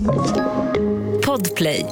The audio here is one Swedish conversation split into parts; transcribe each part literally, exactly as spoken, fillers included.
Podplay.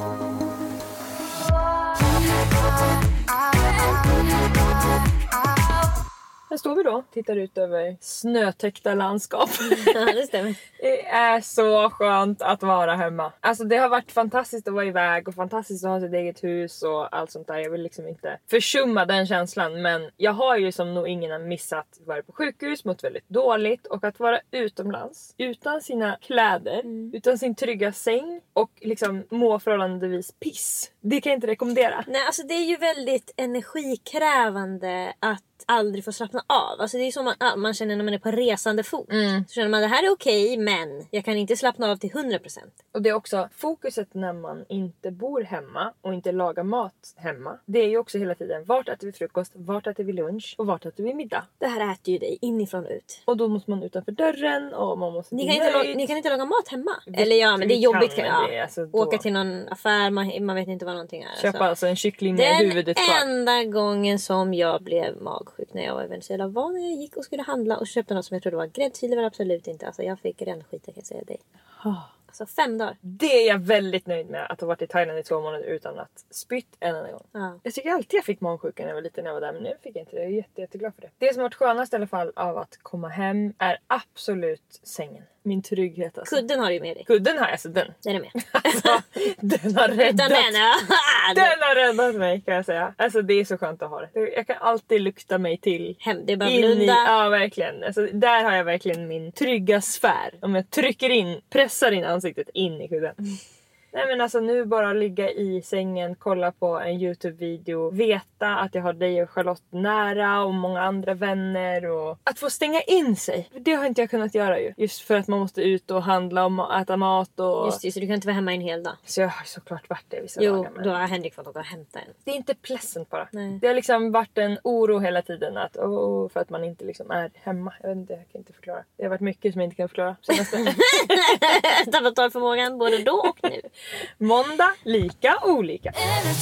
Här står vi då, tittar ut över snötäckta landskap. Ja, det stämmer. Det är så skönt att vara hemma. Alltså det har varit fantastiskt att vara iväg och fantastiskt att ha sitt eget hus och allt sånt där. Jag vill liksom inte försumma den känslan, men jag har ju som nog ingen missat varit på sjukhus, mått väldigt dåligt, och att vara utomlands utan sina kläder, mm. utan sin trygga säng och liksom må förhållandevis piss. Det kan jag inte rekommendera. Nej, alltså det är ju väldigt energikrävande att aldrig få slappna av. Alltså det är som man, man känner när man är på resande fot. Mm. Så känner man det här är okej, men jag kan inte slappna av till hundra procent. Och det är också fokuset när man inte bor hemma och inte lagar mat hemma. Det är ju också hela tiden, vart äter vi frukost, vart äter vi lunch och vart äter vi middag. Det här äter ju dig inifrån och ut. Och då måste man utanför dörren och man måste... Ni kan, inte laga, ni kan inte laga mat hemma. Det, Eller ja, men det är jobbigt. Kan, ja. det, alltså Åka till någon affär, man, man vet inte vad någonting är. Köpa alltså, alltså en kyckling med Den huvudet kvar. Den enda gången som jag blev magsjuk när jag var i Venezuela var när jag gick och skulle handla och köpte något som jag trodde var gräddfil. Det var absolut inte. Alltså jag fick rännskit, kan jag säga dig. Alltså fem dagar. Det är jag väldigt nöjd med, att ha varit i Thailand i två månader utan att spytt en enda gång. Ja. Jag tycker alltid jag fick magsjuka när jag var liten när jag var där, men nu fick jag inte det. Jag är jätte, jätteglad för det. Det som har varit skönast i alla fall av att komma hem är absolut sängen. Min trygghet alltså. Kudden har du ju med dig. Kudden har jag, alltså den. Den är med. Alltså, den har räddat. Den, den har räddat mig, kan jag säga. Alltså det är så skönt att ha det. Jag kan alltid lukta mig till. Hem, det är bara in i, blunda. ja, verkligen. Alltså, där har jag verkligen min trygga sfär. Om jag trycker in, pressar in ansiktet in i kudden. Mm. Nej men alltså nu bara ligga i sängen, kolla på en YouTube-video, veta att jag har dig och Charlotte nära och många andra vänner, och att få stänga in sig. Det har inte jag kunnat göra ju. Just för att man måste ut och handla och äta mat och... Just det, så du kan inte vara hemma en hel dag. Så jag har såklart varit det vissa jo, dagar. Jo, då har Henrik fått åka och hämta en. Det är inte pleasant bara. Nej. Det har liksom varit en oro hela tiden att, oh, för att man inte liksom är hemma. Jag vet inte, jag kan inte förklara. Det har varit mycket som jag inte kan förklara. Tappat talförmågan både då och nu. Måndag, lika, olika.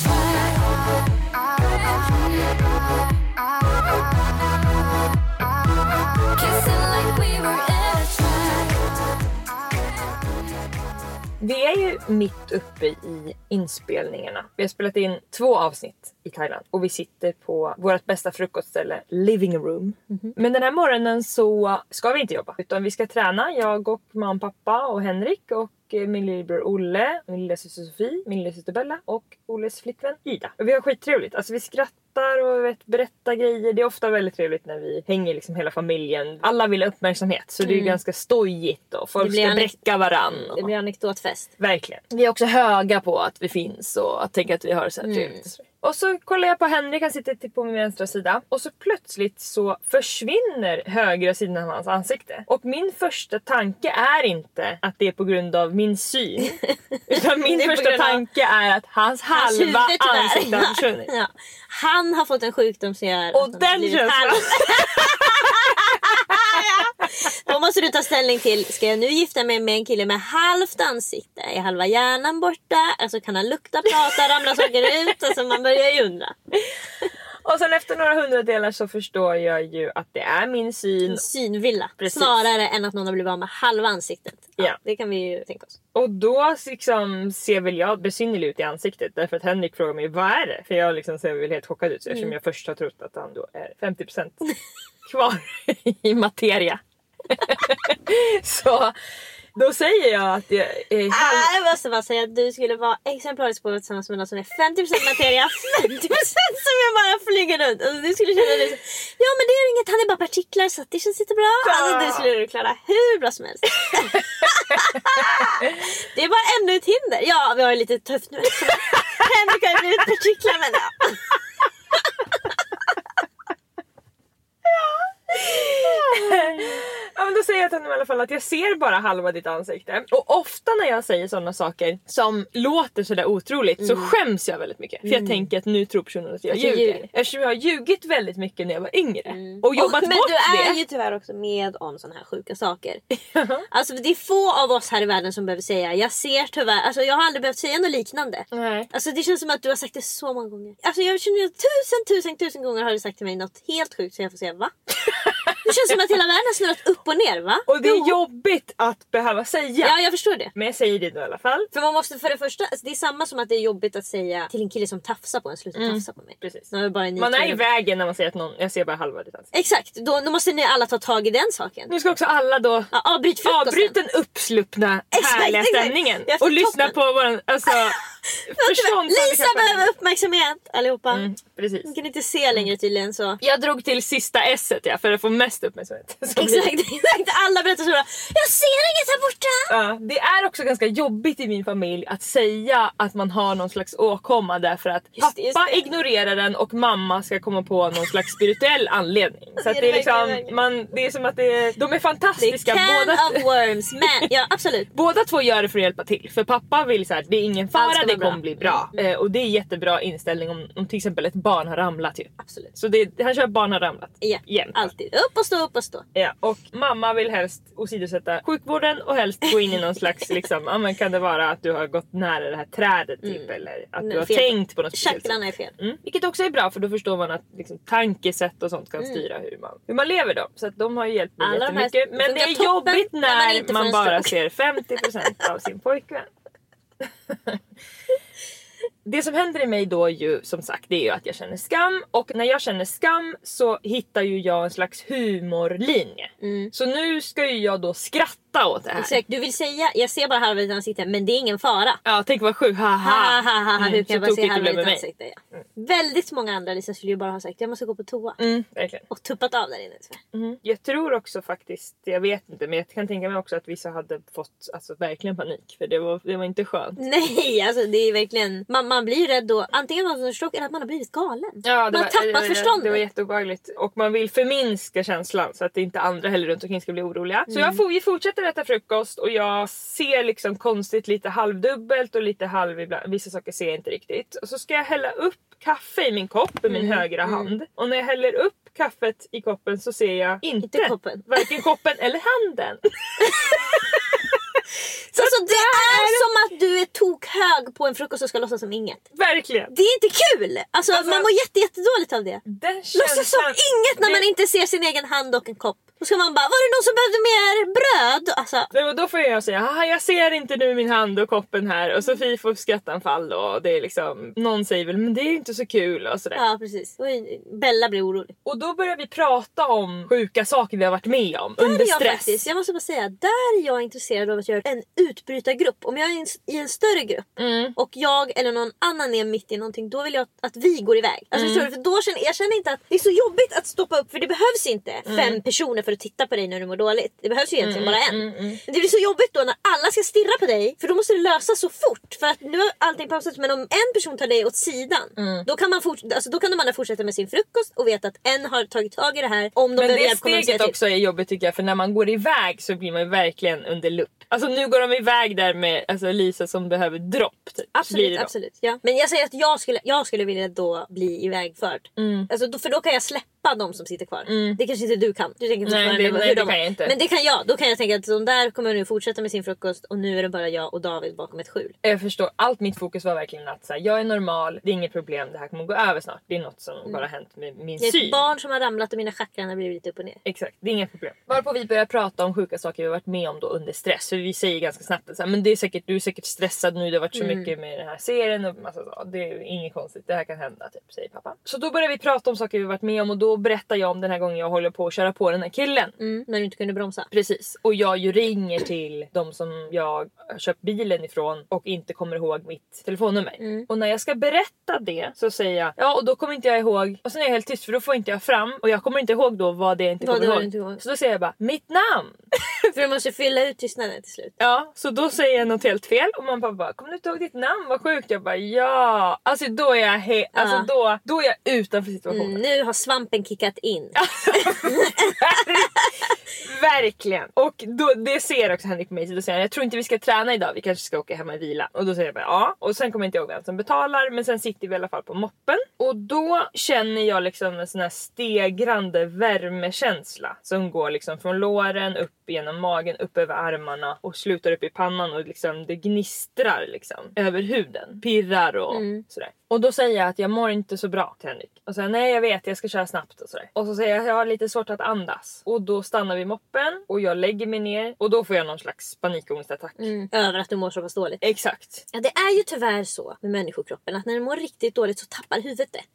Vi är ju mitt uppe i inspelningarna. Vi har spelat in två avsnitt i Thailand och vi sitter på vårt bästa frukostställe, living room. Mm-hmm. Men den här morgonen så ska vi inte jobba, utan vi ska träna. Jag och mamma, pappa och Henrik och min lillebror Olle, min lilla syster Sofie, min lilla syster Bella och Olles flickvän Ida. Och vi har skittrevligt. Alltså vi skrattar och vet, berättar grejer. Det är ofta väldigt trevligt när vi hänger liksom hela familjen. Alla vill ha uppmärksamhet, så mm. det är ju ganska stojigt och folk ska anek- bräcka varann. Och... Det blir anekdotfest. Verkligen. Vi är också höga på att vi finns och att tänka att vi har så här trevligt. Mm. Och så kollar jag på Henrik, han sitter på min vänstra sida. Och så plötsligt så försvinner högra sidan av hans ansikte. Och min första tanke är inte att det är på grund av min syn. Utan min första av... tanke är att hans halva ansikte har försvunnit. Ja. Han har fått en sjukdom som gör och den känns Då måste du ta ställning till, ska jag nu gifta mig med en kille med halvt ansikte? Är halva hjärnan borta? Alltså kan han lukta, prata, ramla saker ut? Alltså man börjar ju undra. Och sen efter några hundradelar så förstår jag ju att det är min syn. En synvilla. Precis. Snarare än att någon har blivit av med halva ansiktet. Ja, ja. Det kan vi ju tänka oss. Och då liksom ser väl jag besynnerlig ut i ansiktet. Därför att Henrik frågar mig, vad är det? För jag liksom ser väl helt chockad ut. Så eftersom mm. jag först har trott att han då är femtio procent kvar i materia. Så... Då säger jag att jag är halv... Ah, jag måste bara säga att du skulle vara exemplariskt på tillsammans med någon som är femtio procent materia, femtio procent som jag bara flyger runt. Och du skulle känna det så, ja men det är inget, han är bara partiklar så det känns inte bra. Ja. Alltså det skulle du klara hur bra som helst. Det är bara ännu ett hinder. Ja, vi har ju lite tufft nu. Henrik har ju blivit partiklar, men ja. Ja, men då säger jag till honom i alla fall att jag ser bara halva ditt ansikte. Och ofta när jag säger sådana saker som låter sådär otroligt mm. så skäms jag väldigt mycket. För jag mm. tänker att nu tror personen att jag att ljuger. ljuger. Eftersom jag har ljugit väldigt mycket när jag var yngre. Mm. Och jobbat och, men bort det. Men du är ju tyvärr också med om sådana här sjuka saker. Alltså det är få av oss här i världen som behöver säga jag ser tyvärr. Alltså jag har aldrig behövt säga något liknande. Nej. Alltså det känns som att du har sagt det så många gånger. Alltså jag känner ju tusen, tusen, tusen gånger har du sagt till mig något helt sjukt så jag får säga va? Det känns som att hela världen har snurrat upp och ner, va? Och det är Jo. jobbigt att behöva säga. Ja, jag förstår det. Men jag säger det då i alla fall. För man måste för det första, alltså det är samma som att det är jobbigt att säga till en kille som tafsar på en, sluta Mm. tafsa på mig. Precis. Nu är det bara en Man är i nitton. vägen när man säger att någon, jag ser bara halva distans. Exakt, då, då måste ni alla ta tag i den saken. Nu ska också alla då Ja, avbryt frukosten. avbryt den uppsluppna Exakt, härliga exakt. stämningen. Jag får Och lyssna toppen. på våran, alltså, förstånd. Lisa behöver uppmärksamhet allihopa. Mm, precis. Man kan inte se längre tydligen så. Jag drog till sista S-et ja, för att få mest uppmärksamhet. Så blir det. Exakt, exakt. Alla berättar så. Jag ser inget här borta. Ja, det är också ganska jobbigt i min familj att säga att man har någon slags åkomma därför att Just det, just pappa det. ignorerar den och mamma ska komma på någon slags spirituell anledning. Så Det är att det är det verkligen, liksom, verkligen. man, det är som att det är, de är Det är fantastiska can båda. of worms, men ja absolut. Båda två gör det för att hjälpa till. För pappa vill så här, det är ingen Allt fara, ska det vara bra. kommer bli bra. Eh, och det är jättebra inställning om, om till exempel ett barn har ramlat ju. Absolut. Så det, han kör barn har ramlat. Ja, Jämt. alltid. Upp och stå, upp och stå. Ja, och mamma vill helst åsidosätta sjukvården och helst gå in i någon slags liksom, ja men kan det vara att du har gått nära det här trädet typ Mm. eller att Nej, du har fel. tänkt på något speciellt sätt. Chakrarna är fel. Mm. Vilket också är bra för då förstår man att liksom, tankesätt och sånt kan Mm. styra hur man, hur man lever då. Så att de har ju hjälpt mig Alla de här jättemycket. Men det är funkar toppen jobbigt när man när inte man, får en bara stroke. ser femtio procent av sin pojkvän. Det som händer i mig då ju som sagt det är ju att jag känner skam och när jag känner skam så hittar ju jag en slags humorlinje. Mm. Så nu ska ju jag då skratta åt det här. Exakt, du vill säga, jag ser bara halva ditt ansikte men det är ingen fara. Ja, tänk vad sjukt. Ha, ha, ha, ha. Mm, Hur kan jag så bara se tokigt det halva blev med ditt mig. ansikte? Ja. Väldigt många andra Lisa skulle ju bara ha sagt jag måste gå på toa. Mm, verkligen. Och tuppat av där inne. tyvärr. Mm. Jag tror också faktiskt, jag vet inte, men jag kan tänka mig också att vissa hade fått alltså, verkligen panik. För det var, det var inte skönt. Nej, alltså det är verkligen, man, man blir ju rädd då. Antingen man får en stroke eller att man har blivit galen. Ja, det Man var, har tappat det, förståndet. det var jätteobehagligt. Och man vill förminska känslan så att det inte andra heller runt omkring ska bli oroliga. Så jag får, vi fortsätter äta frukost och jag ser liksom konstigt lite halvdubbelt och lite halv ibland. Vissa saker ser jag inte riktigt. Och så ska jag hälla upp kaffe i min kopp i min Mm, högra mm. hand. Och när jag häller upp kaffet i koppen så ser jag inte, Inte koppen. varken koppen eller handen. Så alltså, det är som att du är tokhög på en frukost och ska låtsas som inget. Verkligen. Det är inte kul! Alltså, Alltså- man mår jätte, jättedåligt av det. Den Låtsas som känslan. inget när det- man inte ser sin egen hand och en kopp. Då ska man bara, var det någon som behövde mer bröd? Alltså, Nej, men då får jag säga, haha jag ser inte nu min hand och koppen här. Och Sofie får skrattanfall och det är liksom, någon säger väl men det är ju inte så kul och sådär. ja precis. Oj, Bella blir orolig. Och då börjar vi prata om sjuka saker vi har varit med om under Där är jag stress. faktiskt, jag måste bara säga, där är jag intresserad av att göra en utbrytargrupp. Om jag är i en, i en större grupp Mm. och jag eller någon annan är mitt i någonting, då vill jag att vi går iväg. Alltså Mm. förstår du? För då känner jag känner inte att det är så jobbigt att stoppa upp, för det behövs inte fem personer för att titta på dig när du mår dåligt. Det behövs ju egentligen bara en. Mm, mm, mm. Men det blir så jobbigt då när alla ska stirra på dig, för då måste det lösas så fort. För att nu har allting pausat, men om en person tar dig åt sidan, Mm. då kan man fort, alltså då kan de andra fortsätta med sin frukost och veta att en har tagit tag i det här. Om de Men behöver det hjälp kommer de säga steget till. också är jobbigt tycker jag, för när man går iväg så blir man ju verkligen under lupp. Alltså nu går de iväg där med alltså, Lisa som behöver dropp. Typ. Blir Absolut, det då. absolut. Ja. Men jag säger att jag skulle, jag skulle vilja då bli ivägförd. Mm. Alltså, då, för då kan jag släppa de som sitter kvar. Mm. Det kanske inte du kan. Du tänker Nej, fortfarande det- på nej, hur det de kan var. jag inte. Men det kan jag. Då kan jag tänka att de där kommer nu fortsätta med sin frukost och nu är det bara jag och David bakom ett skjul. Jag förstår, allt mitt fokus var verkligen att så här, jag är normal, det är inget problem, det här kommer gå över snart. Det är något som bara hänt med min Jag är syn. ett barn som har ramlat och mina chakran har blivit lite upp och ner. Exakt, det är inga problem. Varpå vi börjar prata om sjuka saker vi har varit med om då under stress. För vi säger ganska snabbt att så här, men det är säkert, du är säkert stressad nu, det har varit så Mm. mycket med den här serien och massa så. Det är inget konstigt, det här kan hända typ, säger pappa. Så då börjar vi prata om saker vi har varit med om och då berättar jag om den här gången jag håller på att köra på den här killen. Mm, när du inte kunde bromsa. Precis, och jag ju ringer till de som jag har köpt bilen ifrån och inte kommer ihåg mitt telefonnummer. Mm. Och när jag ska berätta det så säger jag, ja och då kommer inte jag ihåg, och sen är jag helt tyst för då får inte jag fram och jag kommer inte ihåg då vad det är jag inte Vad kommer det var ihåg. du inte ihåg. Så då säger jag bara, mitt namn! För du måste fylla ut tystnaden till slut. Ja, så då säger jag något helt fel och man bara, kommer du inte ihåg ditt namn? Vad sjukt. Jag bara, ja. Alltså då är jag, he- Ja. alltså, då, då är jag utanför situationen. Mm, nu har svampen kickat in. Verkligen. Och då, det ser också Henrik på mig. Så då säger han, jag tror inte vi ska träna idag. Vi kanske ska åka hem och vila. Och då säger jag bara ja. Och sen kommer jag inte ihåg vem som betalar. Men sen sitter vi i alla fall på moppen. Och då känner jag liksom en sån här stegrande värmekänsla. Som går liksom från låren upp genom magen, upp över armarna. Och slutar upp i pannan. Och liksom det gnistrar liksom över huden. Pirrar och mm. sådär. Och då säger jag att jag mår inte så bra till Henrik. Och säger nej jag vet jag ska köra snabbt och sådär. Och så säger jag att jag har lite svårt att andas. Och då stannar vi moppen och jag lägger mig ner. Och då får jag någon slags panikångestattack. Mm. Över att du mår så pass dåligt. Exakt. Ja det är ju tyvärr så med människokroppen. Att när du mår riktigt dåligt så tappar huvudet det.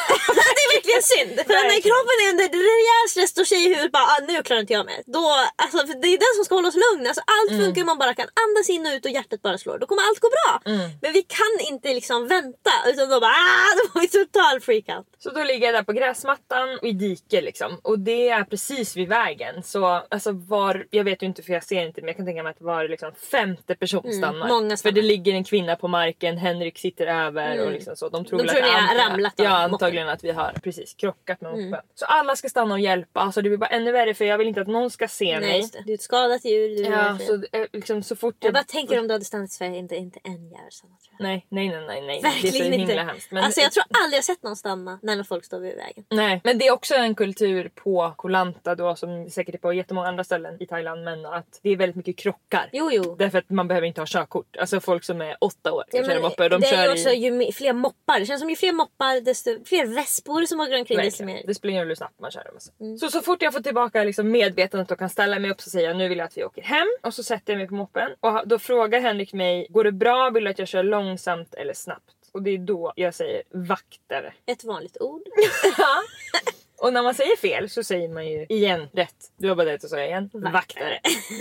Det är verkligen synd. För när kroppen är under rejäl stress då säger huvudet bara ah, nu klarar inte jag med. Då, alltså, för det är den som ska hålla oss lugn. Alltså, allt mm. funkar man bara kan andas in och ut och hjärtat bara slår. Då kommer allt gå bra. Mm. Men vi kan inte liksom vänta. Utan då bara ah, då var vi total freakout. Så då ligger jag där på gräsmattan och i diket liksom. Och det är precis vid vägen. Så alltså var, jag vet ju inte för jag ser inte. Men jag kan tänka mig att var liksom femte person stannar. Mm, många stannar. För det ligger en kvinna på marken. Henrik sitter över mm. och liksom så. De tror, De tror att ni har ramlat av ja, antagligen att vi har precis krockat med moppen. Mm. Så alla ska stanna och hjälpa. Alltså det blir bara ännu värre för jag vill inte att någon ska se Nej, mig. det. Du är ett skadat djur. Du ja, så liksom så fort jag... jag bara tänker om du hade stannat i Sverige inte, inte en jävla stanna tror jag. Nej, nej, nej, nej. nej. Verkligen det är så himla inte. Hemskt. Men... Alltså jag tror aldrig jag sett någon stanna när folk står vid vägen. Nej, men det är också en kultur på Koh Lanta då som säkert är på jättemånga andra ställen i Thailand. Men att det är väldigt mycket krockar. Jo, jo. Därför att man behöver inte ha körkort. Alltså folk som är åtta år ja, kör moppe. De det kör är ju också i... ju fler moppar. Det känns som ju fler moppar desto fler vespor som åker omkring desto mer. Det spelar ingen roll hur snabbt man kör dem. Alltså. Mm. Så så fort jag får tillbaka liksom medvetandet och kan ställa mig upp så säger jag nu vill jag att vi åker hem. Och så sätter jag mig på moppen. Och då frågar Henrik mig, går det bra? Vill du att jag kör långsamt eller snabbt? Och det är då jag säger vaktare. Ett vanligt ord. Ja. Och när man säger fel så säger man ju igen rätt. Du har bara rätt att säga igen. Vaktare. Vaktare.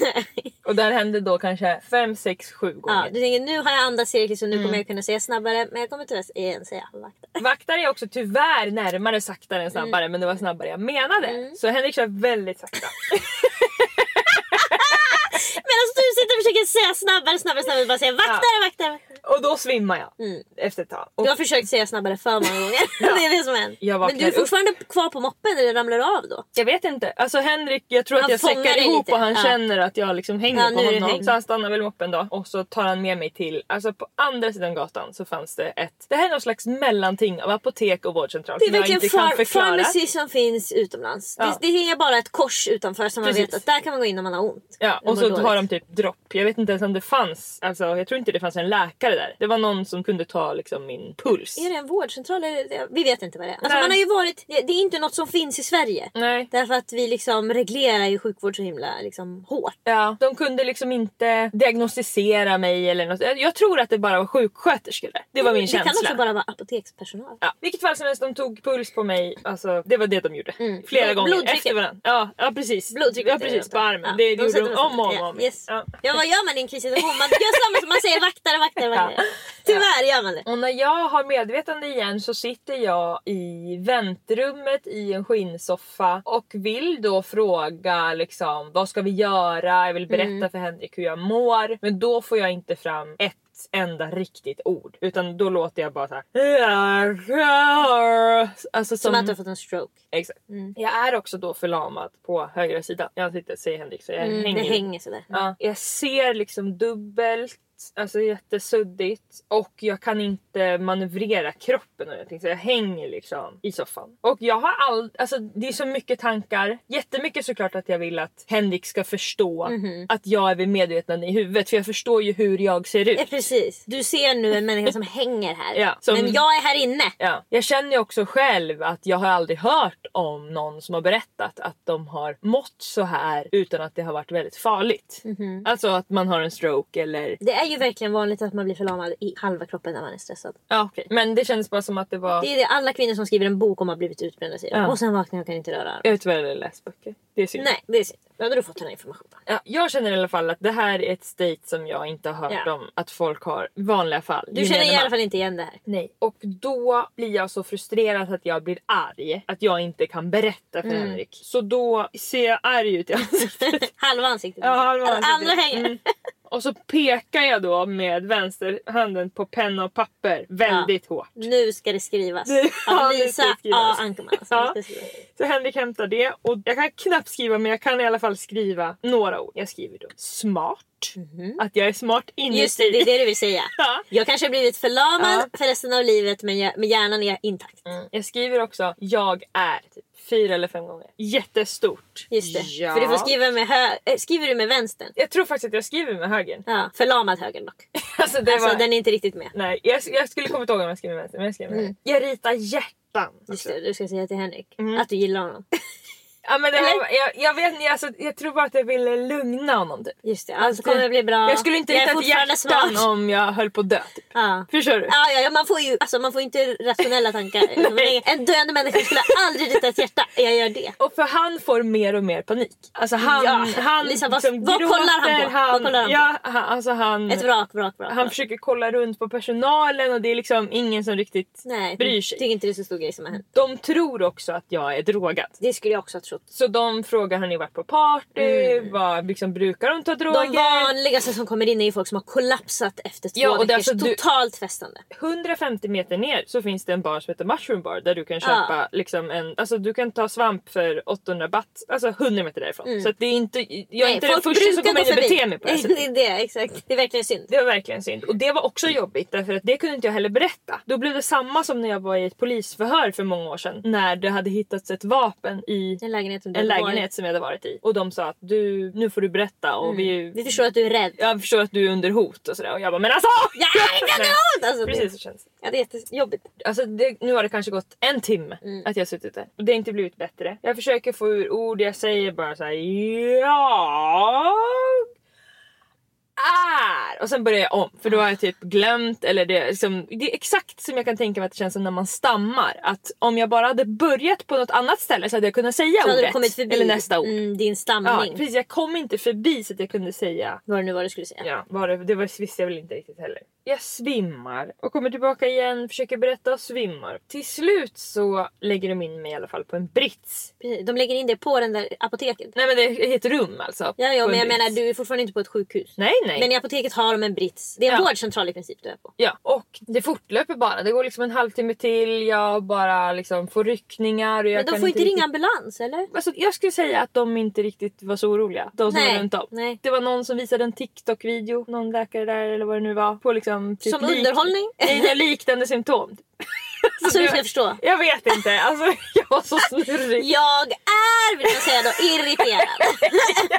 Och där hände då kanske fem, sex, sju gånger. Ja, du tänker nu har jag andats tillräckligt så nu mm. kommer jag kunna säga snabbare. Men jag kommer tyvärr igen säga vaktare. Vaktare är också tyvärr närmare saktare än snabbare. Mm. Men det var snabbare jag menade. Mm. Så Henrik kör väldigt sakta. Medan du sitter och försöker säga snabbare, snabbare, snabbare. Bara säga vaktare, ja. vaktare, vaktare. Och då svimmar jag mm. efter ett tag. Och... Du har försökt säga snabbare för många gånger. Ja. Det är det som händer. Men du är fortfarande upp. kvar på moppen eller ramlar du av då? Jag vet inte. Alltså Henrik, jag tror han att jag säckar ihop lite. och han ja. känner att jag liksom hänger ja, på honom. Häng. Så han stannar väl moppen då. Och så tar han med mig till, alltså på andra sidan gatan så fanns det ett, det här är någon slags mellanting av apotek och vårdcentral. Det är verkligen far- pharmacy som finns utomlands. Ja. Det, det hänger bara ett kors utanför som Precis. man vet att där kan man gå in om man har ont. Ja, och så har de typ dropp. Jag vet inte ens om det fanns, alltså jag tror inte det fanns en läkare där. Det var någon som kunde ta liksom min puls. Är det en vårdcentral? Vi vet inte vad det är. Alltså man har ju varit, det, det är inte något som finns i Sverige. Nej. Därför att vi liksom reglerar ju sjukvård så himla liksom hårt. Ja, de kunde liksom inte diagnostisera mig eller något. Jag tror att det bara var sjuksköterskor där. Det var min det känsla. Det kan också bara vara apotekspersonal. Ja, vilket fall som helst, de tog puls på mig. Alltså, det var det de gjorde. Mm. Flera Blod, gånger blodtrycket. efter varandra. Ja, ja precis. Blodtrycket. Ja, precis, på armen. Ja, det de gjorde de om och om. om. Yes. Ja. ja, vad gör man i en krissituation? Man gör samma som man säger vaktare, vaktare, vaktare. Ja. Tyvärr gör man det. Och när jag har medvetande igen så sitter jag i väntrummet i en skinnsoffa och vill då fråga liksom, vad ska vi göra? Jag vill berätta mm. för Henrik hur jag mår. Men då får jag inte fram ett enda riktigt ord. Utan då låter jag bara så här. Alltså som, som att du har fått en stroke. Exakt. Mm. Jag är också då förlamad på högra sidan. Jag sitter, säger Henrik, så jag mm, hänger. Det hänger sådär. Ja, jag ser liksom dubbelt. Alltså jättesuddigt. Och jag kan inte manövrera kroppen eller någonting. Så jag hänger liksom i soffan. Och jag har all... Alltså det är så mycket tankar. Jättemycket såklart att jag vill att Henrik ska förstå mm-hmm. att jag är vid medvetande i huvudet. För jag förstår ju hur jag ser ut. Ja, precis. Du ser nu en människa som hänger här. Ja, som, men jag är här inne. Ja. Jag känner ju också själv att jag har aldrig hört om någon som har berättat att de har mått så här utan att det har varit väldigt farligt. Mm-hmm. Alltså att man har en stroke eller... Det är ju verkligen vanligt att man blir förlamad i halva kroppen när man är stressad. Ja, okej. Okay. Men det känns bara som att det var... Det är det alla kvinnor som skriver en bok om har blivit utbrända säger. Ja. Och sen vaknar jag och kan inte röra. Jag vet väl eller läst böcker. Det är synd. Nej, det är synd. Då hade du fått den här informationen. Ja, jag känner i alla fall att det här är ett state som jag inte har hört ja. om att folk har i vanliga fall. Du känner i alla fall inte igen det här. Nej. Och då blir jag så frustrerad att jag blir arg. Att jag inte kan berätta för mm. Henrik. Så då ser jag arg ut i ansiktet. halva ansiktet. Ja, halva ansiktet. Andra hänger. Mm. Och så pekar jag då med vänsterhanden på penna och papper väldigt ja. hårt. Nu ska det skrivas. Det, ja, Lisa A. Ankerman. Ja. Så Henrik hämtar det och jag kan knappt skriva men jag kan i alla fall fall skriva några ord. Jag skriver då smart. Mm-hmm. Att jag är smart inuti. Just det, det är det du vill säga. Ja. Jag kanske har blivit förlamad ja. för resten av livet, men, jag, men hjärnan är intakt. Mm. Jag skriver också jag är typ fyra eller fem gånger. Jättestort. Just det. Ja. För du får skriva med hö- äh, skriver du med vänstern? Jag tror faktiskt att jag skriver med högern. Ja, förlamad högern dock. alltså, det alltså var... den är inte riktigt med. Nej, jag, jag skulle komma ihåg om jag skriver med vänster, men jag skriver med mm. Jag ritar hjärtan. Just det, du ska säga till Henrik mm. att du gillar honom. Ja, men det var, jag, jag vet inte, alltså, jag tror bara att jag ville lugna honom typ. Just det, alltså kommer det bli bra. Jag skulle inte rita ett hjärtan smart. Om jag höll på att dö typ. Ja. Förstår du? Ja, ja, ja, man får ju alltså, man får inte rationella tankar. En döende människa skulle aldrig rita ett hjärta. Jag gör det. Och för han får mer och mer panik. Alltså han, ja. han Lisa, vad, liksom vad gråter, kollar han på? Han, vad kollar han ja, han, alltså han, ett vrak, vrak, vrak. Han vrak. försöker kolla runt på personalen och det är liksom ingen som riktigt Nej, bryr sig. Det är inte det så stor grej som har hänt. De tror också att jag är drogad. Det skulle jag också ha trott. Så de frågar, har ni varit på party? Mm. Vad, liksom, brukar de ta droger? De vanligaste som kommer in är ju folk som har kollapsat efter två ja, och veckors alltså, totalt festande. hundrafemtio meter ner så finns det en bar som heter Mushroom Bar där du kan köpa ja. liksom en, alltså du kan ta svamp för åttahundra baht, alltså hundra meter därifrån. Mm. Så att det är inte, jag är Nej, inte den första som kommer in och beter mig på det sättet. Det är det, exakt. Det är verkligen synd. Det var verkligen synd. Och det var också jobbigt därför att det kunde inte jag heller berätta. Då blev det samma som när jag var i ett polisförhör för många år sedan. När det hade hittats ett vapen i en lägenhet som, en lägenhet som jag hade varit i. Och de sa att du, nu får du berätta. Och mm. vi, vi förstår att du är rädd. Jag förstår att du är under hot och sådär. Och jag bara, men alltså! Jag är inte under hot! Alltså, precis det, så känns det. Ja, det är jättejobbigt. Alltså det, nu har det kanske gått en timme mm. att jag har suttit där. Och det har inte blivit bättre. Jag försöker få ur ord, jag säger bara så här: ja... är. Och sen börjar jag om. För då har jag typ glömt. Eller det, liksom, det är exakt som jag kan tänka mig att det känns som när man stammar. Att om jag bara hade börjat på något annat ställe så hade jag kunnat säga så ordet. Kommit förbi, eller nästa ord. Mm, din stamning. Ja, precis. Jag kom inte förbi så att jag kunde säga. Vad det nu var du skulle säga. Ja, var det, det var, visste jag väl inte riktigt heller. Jag svimmar. Och kommer tillbaka igen. Försöker berätta och svimmar. Till slut så lägger de in mig i alla fall på en brits. Precis. De lägger in det på den där apoteket. Nej, men det är ett rum alltså. Ja, ja men jag brits. menar du är fortfarande inte på ett sjukhus. Nej, nej. Men i apoteket har de en brits. Det är en ja. vårdcentral i princip du är på. Ja, och det fortlöper bara. Det går liksom en halvtimme till. Jag bara liksom får ryckningar. Och jag men de kan får inte ringa riktigt... ambulans, eller? Alltså, jag skulle säga att de inte riktigt var så oroliga. De som nej. var runt om. Nej. Det var någon som visade en TikTok-video. Någon läkare där eller vad det nu var. På liksom typ som lik... underhållning? Nej, liknande symptom. Alltså, du ska förstå. Jag vet inte. Alltså, jag var så snurrig. Jag är, vill jag säga då, irriterad.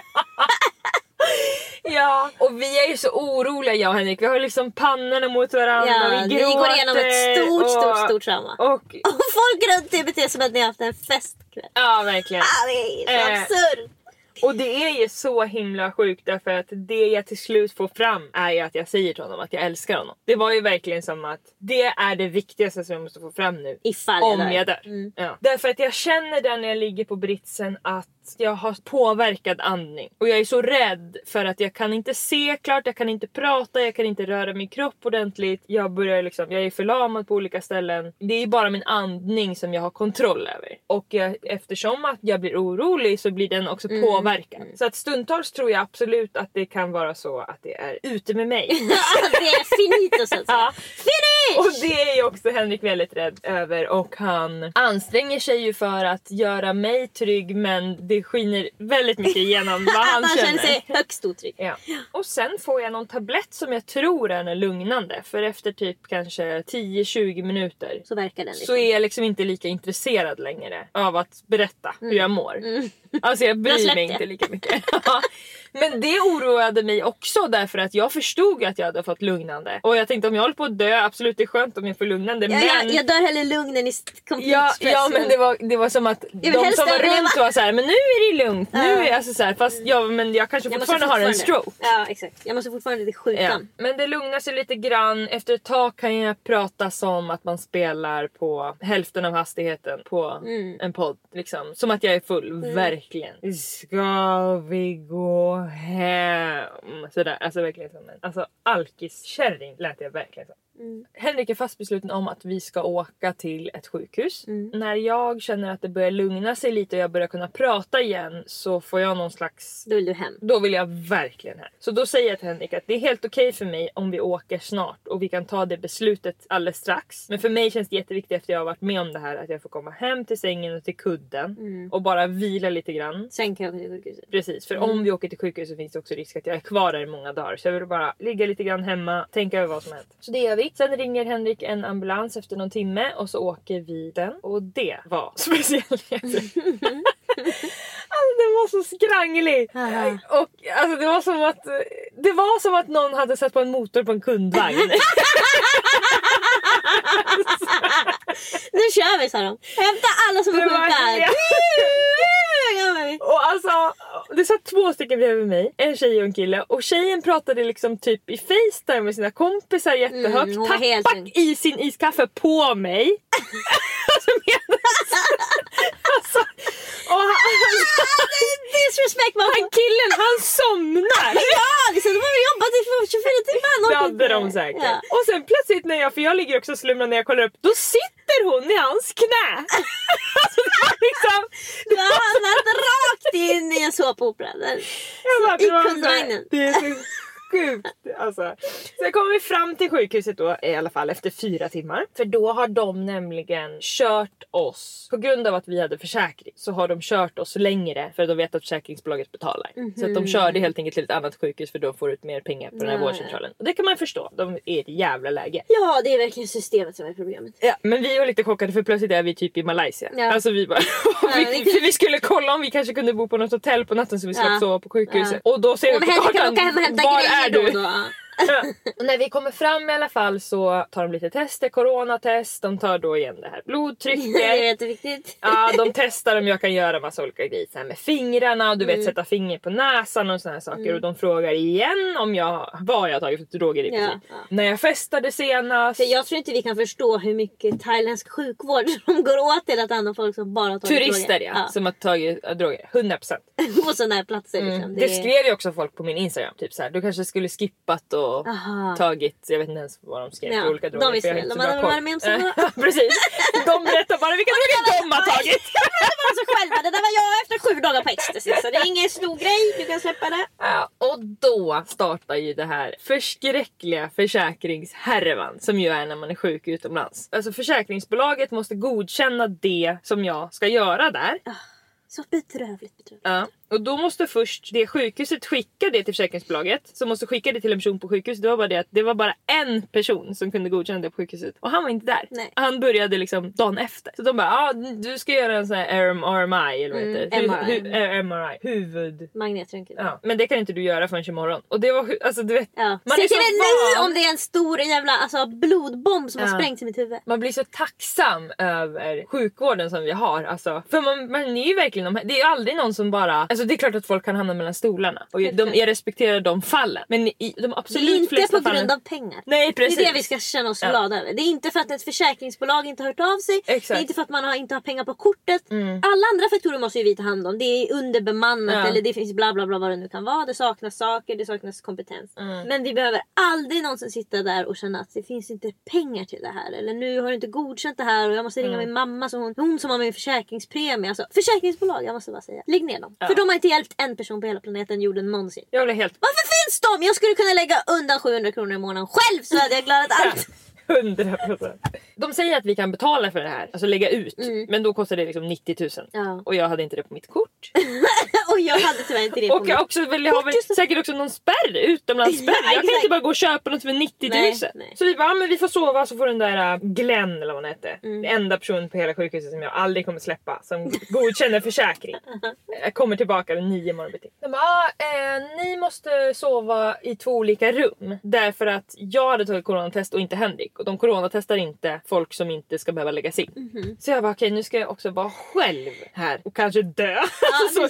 Ja, och vi är ju så oroliga, jag och Henrik. Vi har liksom pannorna mot varandra. Ja, vi, vi går igenom ett stort, och, stort, stort trauma. Och, och folk runt er beter som att ni har haft en festkväll. Ja, verkligen. Ah, det är så eh, absurd. Och det är ju så himla sjukt därför att det jag till slut får fram är ju att jag säger till honom att jag älskar honom. Det var ju verkligen som att det är det viktigaste som jag måste få fram nu. Ifall om jag jag dör. Mm. Ja. Därför att jag känner där när jag ligger på britsen att jag har påverkad andning. Och jag är så rädd för att jag kan inte se klart, jag kan inte prata, jag kan inte röra min kropp ordentligt. Jag börjar liksom, jag är förlamad på olika ställen. Det är bara min andning som jag har kontroll över. Och jag, eftersom att jag blir orolig så blir den också mm. påverkad. Mm. Så att stundtals tror jag absolut att det kan vara så att det är ute med mig. Det är finito så att säga. Ja. Finish! Och det är ju också Henrik väldigt rädd över. Och han anstränger sig ju för att göra mig trygg, men det skiner väldigt mycket igenom vad han, han känner. Han känner sig högst otrygg. Ja. Och sen får jag någon tablett som jag tror är lugnande. För efter typ kanske tio till tjugo minuter så verkar den liksom. Så är jag liksom inte lika intresserad längre av att berätta mm. hur jag mår. Mm. Alltså jag bryr jag mig inte lika mycket. Men det oroade mig också därför att jag förstod att jag hade fått lugnande. Och jag tänkte om jag håller på att dö, absolut det är skönt om jag får lugnande. Ja, men... jag, jag dör hellre lugnen i complete ja, stress. ja men det var, det var som att de som var runt var så här, men nu är det lugnt. Ja. Nu är alltså så här, fast ja, men jag kanske jag fortfarande, fortfarande har en stroke. Ja exakt, jag måste fortfarande bli sjukan. Ja. Men det lugnar sig lite grann. Efter ett tag kan jag prata som att man spelar på hälften av hastigheten på mm. en podd. Liksom. Som att jag är full, mm. verkligen. Ska vi gå hem? Sådär, alltså verkligen som en alltså, alkiskärring lät jag verkligen så. Mm. Henrik är fast besluten om att vi ska åka till ett sjukhus. Mm. När jag känner att det börjar lugna sig lite och jag börjar kunna prata igen, så får jag någon slags... Då vill du hem. Då vill jag verkligen hem. Så då säger jag till Henrik att det är helt okej okay för mig om vi åker snart och vi kan ta det beslutet alldeles strax. Men för mig känns det jätteviktigt efter jag har varit med om det här att jag får komma hem till sängen och till kudden Mm. och bara vila lite grann. Sen kan jag åka till sjukhuset. Precis, för Mm. om vi åker till sjukhus så finns det också risk att jag är kvar där i många dagar. Så jag vill bara ligga lite grann hemma, tänka över vad som hänt. Så det gör vi. Sen ringer Henrik en ambulans efter någon timme och så åker vi den. Och det var speciellt. Alltså den var så skranglig. Aha. Och alltså det var som att det var som att någon hade satt på en motor på en kundvagn. Nu kör vi, sa de. Hämta alla som är Det var sjuka här. helt- Och alltså, det satt två stycken bredvid mig, en tjej och en kille. Och tjejen pratade liksom typ i FaceTime med sina kompisar jättehögt. Mm, hon var helt tappade lugn. i sin iskaffe på mig. Alltså, alltså, och han, Disrespect man. han killen, han somnar. Ja, liksom, de har jobbat i tjugofyra timmar. Det hade de säkert. Ja. Och sen plötsligt när jag, för jag ligger också och slumrar när jag kollar upp, då sitter hon i hans knä. Alltså det var liksom... Du har hamnat rakt in i en såpopera. Jag bara, I det var- kundvagnen. Det är så sjukt. Alltså. Sen kommer vi fram till sjukhuset då, i alla fall efter fyra timmar. För då har de nämligen kört oss, på grund av att vi hade försäkring, så har de kört oss längre för att de vet att försäkringsbolaget betalar. Mhm. Så att de körde helt enkelt till ett annat sjukhus för då får ut mer pengar på den här Ja, vårdcentralen. Och det kan man förstå, de är i ett jävla läge. Ja, det är verkligen systemet som är problemet. Ja, men vi var lite chockade för plötsligt är vi typ i Malaysia. Ja. Alltså vi bara... vi, det- för vi skulle kolla om vi kanske kunde bo på något hotell på natten så vi slapp Ja. sova på sjukhuset. Ja. Och då ser Om vi på Henrik kan kartan, åka hem och hämta var grejer är då du? och då. Och när vi kommer fram i alla fall så tar de lite tester, coronatest, de tar då igen det här Det är blodtrycket. jätteviktigt. Ja, de testar om jag kan göra massa olika grejer så här med fingrarna och du vet Mm. sätta finger på näsan och såna här saker. Mm. Och de frågar igen om jag, vad jag har tagit för droger i Ja, princip. ja. När jag festade senast. För jag tror inte vi kan förstå hur mycket thailändsk sjukvård de går åt till att andra folk som bara tar Turister ja, som har tagit äh, droger, hundra procent. På sådana här platser liksom. Mm. Det skrev ju också folk på min Instagram, typ så här, du kanske skulle skippat och Aha. tagit, jag vet inte ens vad de skrev Ja, för olika de droger. visste för jag har väl, inte de så hade bra varit koll. med om sådana. Ja, precis. De berättar bara vilka droger de har tagit. Det var så själva, det där var jag efter sju dagar på ecstasy. Så det är ingen stor grej, du kan släppa det. Ja, och då startar ju det här förskräckliga försäkringshärvan som ju är när man är sjuk utomlands. Alltså försäkringsbolaget måste godkänna det som jag ska göra där. Så bedrövligt, bedrövligt. Ja. Och då måste först det sjukhuset skicka det till försäkringsbolaget. Som måste skicka det till en person på sjukhuset. Det var bara det att det var bara en person som kunde godkänna det på sjukhuset. Och han var inte där. Nej. Han började liksom dagen efter. Så de bara, ja ah, du ska göra en sån här R M I eller vad Mm, heter det? M R I. Hu- hu- eh, M R I. Huvud... Magnetröntgen. Ja, men det kan inte du göra förrän imorgon. Och det var hu- alltså du vet. Ja. Man Se är till så det nu van. om det är en stor jävla alltså, blodbomb som Ja. har sprängts i mitt huvud. Man blir så tacksam över sjukvården som vi har. Alltså, för man, man är ju verkligen de, det är ju aldrig någon som bara... Alltså det är klart att folk kan hamna mellan stolarna. Och de, jag respekterar de fallen. Men i de Det absolut är inte flesta på grund fallen... av pengar. Nej, precis. Det är det vi ska känna oss Ja. glada över. Det är inte för att ett försäkringsbolag inte har hört av sig. Exakt. Det är inte för att man har, inte har pengar på kortet. Mm. Alla andra faktorer måste ju vi ta hand om. Det är underbemannat Ja. eller det finns bla bla bla vad det nu kan vara. Det saknas saker, det saknas kompetens. Mm. Men vi behöver aldrig någonsin sitta där och känna att det finns inte pengar till det här. Eller nu har du inte godkänt det här och jag måste ringa Mm. min mamma så hon, hon som har min försäkringspremie. Alltså, försäkringsbolag, jag måste bara säga. Lägg ner dem. Ja. För de har inte hjälpt en person på hela planeten jorden någonsin. Jag blev helt... Varför finns de? Jag skulle kunna lägga undan sjuhundra kronor i månaden själv så hade jag klarat allt. Hundra procent. De säger att vi kan betala för det här. Alltså lägga ut. Mm. Men då kostar det liksom nittio tusen. Ja. Och jag hade inte det på mitt kort. Och jag hade tyvärr inte det på Och jag mig. också vill jag har väl säkert också någon spärr, utomlandsspärr. Ja, Jag kan exakt. inte bara gå och köpa något för nittio tusen. Nej, nej. Så vi bara, ja, men vi får sova så får den där uh, Glenn eller vad hon hette. Mm. Den enda personen på hela sjukhuset som jag aldrig kommer släppa. Som godkänner försäkring. Jag kommer tillbaka den nio morgonbitti. De bara, ah, eh, ni måste sova i två olika rum. Därför att jag hade tagit coronatest och inte Henrik. Och de coronatestar inte folk som inte ska behöva läggas in. Mhm. Så jag bara, okej okay, nu ska jag också vara själv här. Och kanske dö. Ja, så precis. kändes det. Och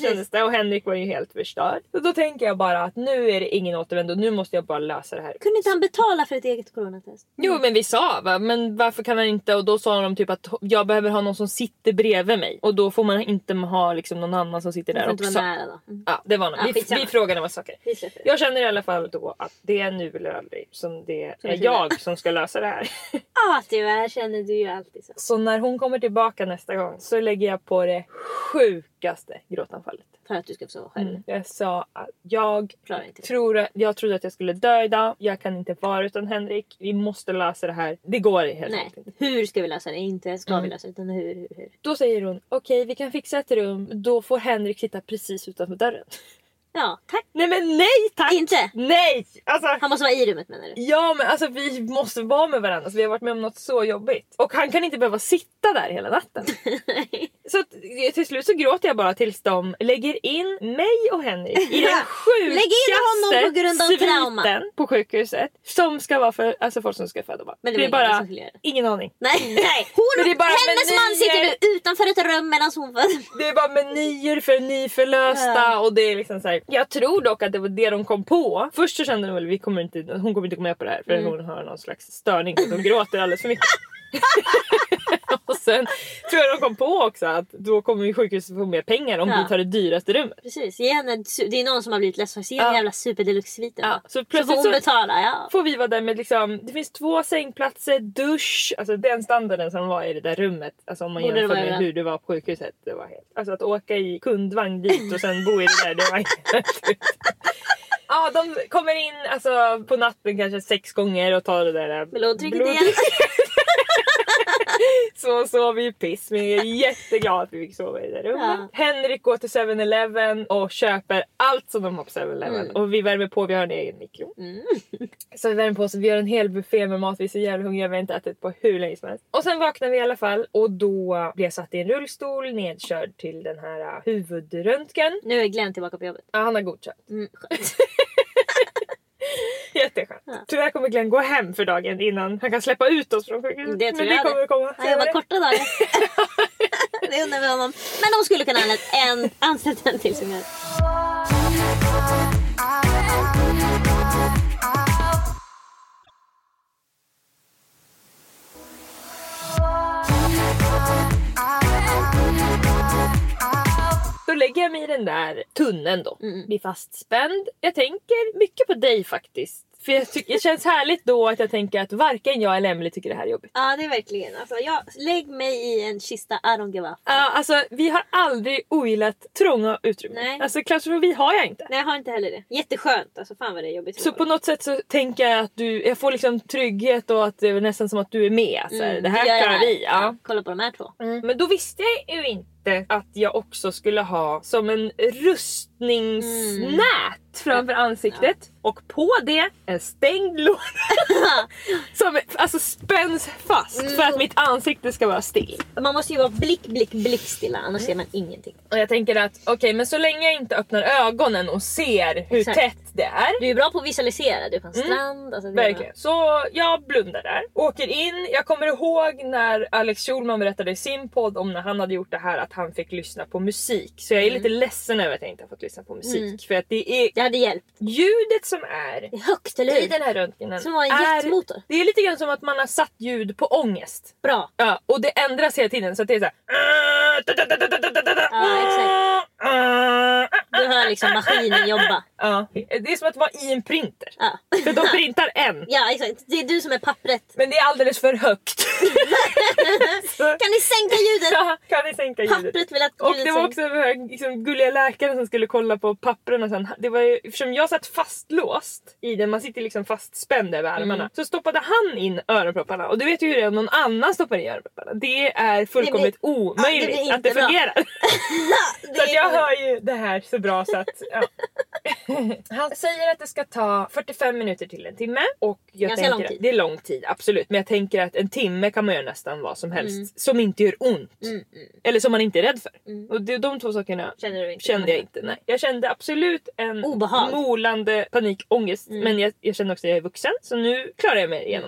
och Henrik var ju helt förstörd. Så då tänker jag bara att nu är det ingen återvändo. Nu måste jag bara lösa det här. Kunde inte han betala för ett eget coronatest? Jo, men vi sa va, men varför kan han inte? Och då sa de typ att jag behöver ha någon som sitter bredvid mig. Och då får man inte ha liksom någon annan som sitter där också. Inte vara nära då. Mm. Ja, det var något. Ja, vi, vi frågade vad saker. Jag Jag känner i alla fall då att det är nu eller aldrig som det är jag som ska lösa det här. Ja, tyvärr känner du ju alltid så. Så när hon kommer tillbaka nästa gång så lägger jag på det sjukaste gråtanfallet. För att du ska få sova själv. Mm. Jag sa att jag inte tror att jag trodde att jag skulle dö idag. Jag kan inte vara utan Henrik. Vi måste lösa det här. Det går helt Nej. enkelt. Hur ska vi lösa det? Inte ska Mm. vi lösa det, utan hur, hur, hur. Då säger hon, okej, vi kan fixa ett rum. Då får Henrik sitta precis utanför dörren. Ja, tack. Nej men nej tack! Inte? Nej! Alltså, Han måste vara i rummet, menar du? ja men alltså vi måste vara med varandra. Alltså, vi har varit med om något så jobbigt. Och han kan inte behöva sitta där hela natten. Så att, till slut så gråter jag bara tills de lägger in mig och Henrik i den sjukaste Lägg in honom på grund av trauma. sviten på sjukhuset. Som ska vara för alltså folk som ska föda barn. Men det det är var ingen bara som skulle göra det. ingen aning. Nej, nej. Hon, Men det är bara hennes man menyer. sitter nu utanför ett rum medan hon föder. Det är bara menyer för nyförlösta Ja. och det är liksom så här. Jag tror dock att det var det de kom på. Först så kände de väl vi kommer inte, hon kommer inte gå med på det här för Mm. hon har någon slags störning så hon gråter alldeles för mycket. Och sen tror jag de kom på också att då kommer vi sjukhuset få mer pengar om Ja. vi tar det dyraste rummet. Precis, ge henne, det är någon som har blivit ledsen. Se den Ja. jävla superdeluxe-sviten. Ja, så Så får plötsligt hon så betala, ja. får vi vara där med liksom, det finns två sängplatser, dusch, alltså den standarden som var i det där rummet. Alltså om man Borde det jämför vara med överallt. hur det var på sjukhuset. Det var helt, alltså att åka i kundvagn dit och sen bo i det där, det var helt ja, de kommer in alltså på natten kanske sex gånger och tar det där Blodtrycket igen. Så sov vi piss, men jag är jätteglad att vi fick sova i det där rummet. Ja. Henrik går till seven eleven och köper allt som de har på seven eleven. Mm. Och vi värmer på, vi har en egen mikro. Mm. Så vi värmer på så vi har en hel buffé med mat, vi är så jävla hungriga, vi har inte ätit på hur länge som helst. Och sen vaknar vi i alla fall och då blir jag satt i en rullstol, nedkörd till den här uh, huvudröntgen. Nu är Glenn tillbaka på jobbet. Ja, han har godkänt. Mm, skönt. Jätteskönt. Ja. Tyvärr kommer Glenn gå hem för dagen innan han kan släppa ut oss från sjukhuset. Det tror Men det jag kommer det. att komma. Han jobbar korta dagar. Det undrar vi honom. Men de skulle kunna anställa en, anställt en till som gör. Då lägger jag mig i den där tunneln då. Mm. Blir fastspänd. Jag tänker mycket på dig faktiskt. För jag tycker, det känns härligt då att jag tänker att varken jag eller Emily tycker det här är jobbigt. Ja, det är verkligen. Alltså, jag, lägg mig i en kista, I don't give a fuck. Ja, alltså vi har aldrig ogillat trånga utrymmen. Nej. Alltså klaustrofobi har jag inte. Nej, jag har inte heller det. Jätteskönt. Alltså fan vad det är jobbigt. Så på något sätt så tänker jag att du, jag får liksom trygghet och att det är nästan som att du är med. Så här, Mm, det här vi gör klarar vi. Ja. Ja, kolla på de här två. Mm. Men då visste jag ju inte att jag också skulle ha som en rustningsnät framför ansiktet. Och på det en stängd låda som alltså spänns fast Mm. för att mitt ansikte ska vara still. Man måste ju vara blick, blick, blickstilla. Annars ser man ingenting. Och jag tänker att okej, okay, men så länge jag inte öppnar ögonen och ser hur Exakt. tätt det är. Du är bra på att visualisera. Du är på en strand. Alltså, det är Verkligen. Så jag blundar där. Åker in. Jag kommer ihåg när Alex Schulman berättade i sin podd om när han hade gjort det här att han fick lyssna på musik. Så jag är Mm. lite ledsen över att jag inte har fått lyssna på musik. Mm. För att det är Det hade hjälpt. ljudet som är Det är högt, eller i hur? den här röntgenen. Som var en är, jetmotor. det är lite grann som att man har satt ljud på ångest. Bra. Ja, och det ändras hela tiden så att det är så här. Ja, exakt. Du hör liksom maskinen jobba. Ja, det är som att vara i en printer. Ja. För de printar en. Ja, exakt. Det är du som är pappret. Men det är alldeles för högt. Så, Kan ni sänka ljudet? ja, kan ni sänka ljudet? Pappret vill att Och ljudet det var sänks. också den här liksom, gulliga läkaren som skulle kolla på papperna sen. Det var ju, eftersom jag satt fastlåst i den, man sitter liksom fastspänd över armarna. Mm. Så stoppade han in öronpropparna. Och du vet ju hur det är om någon annan stoppar in öronpropparna. Det är fullkomligt Det blir- omöjligt Ja, det blir att det inte bra. fungerar. Det Så att jag är- hör ju det här så bra så att... Ja. Han säger att det ska ta fyrtiofem minuter till en timme. Och jag Ganska tänker lång att tid. det är lång tid, absolut. Men jag tänker att en timme kan man göra nästan vad som helst. Mm. Som inte gör ont. Mm, mm. Eller som man inte är rädd för. Mm. Och det, de två sakerna Känner du inte? kände jag inte. Nej. Jag kände absolut en Obehag. molande panikångest. Mm. Men jag, jag kände också att jag är vuxen. Så nu klarar jag mig igenom det här bra.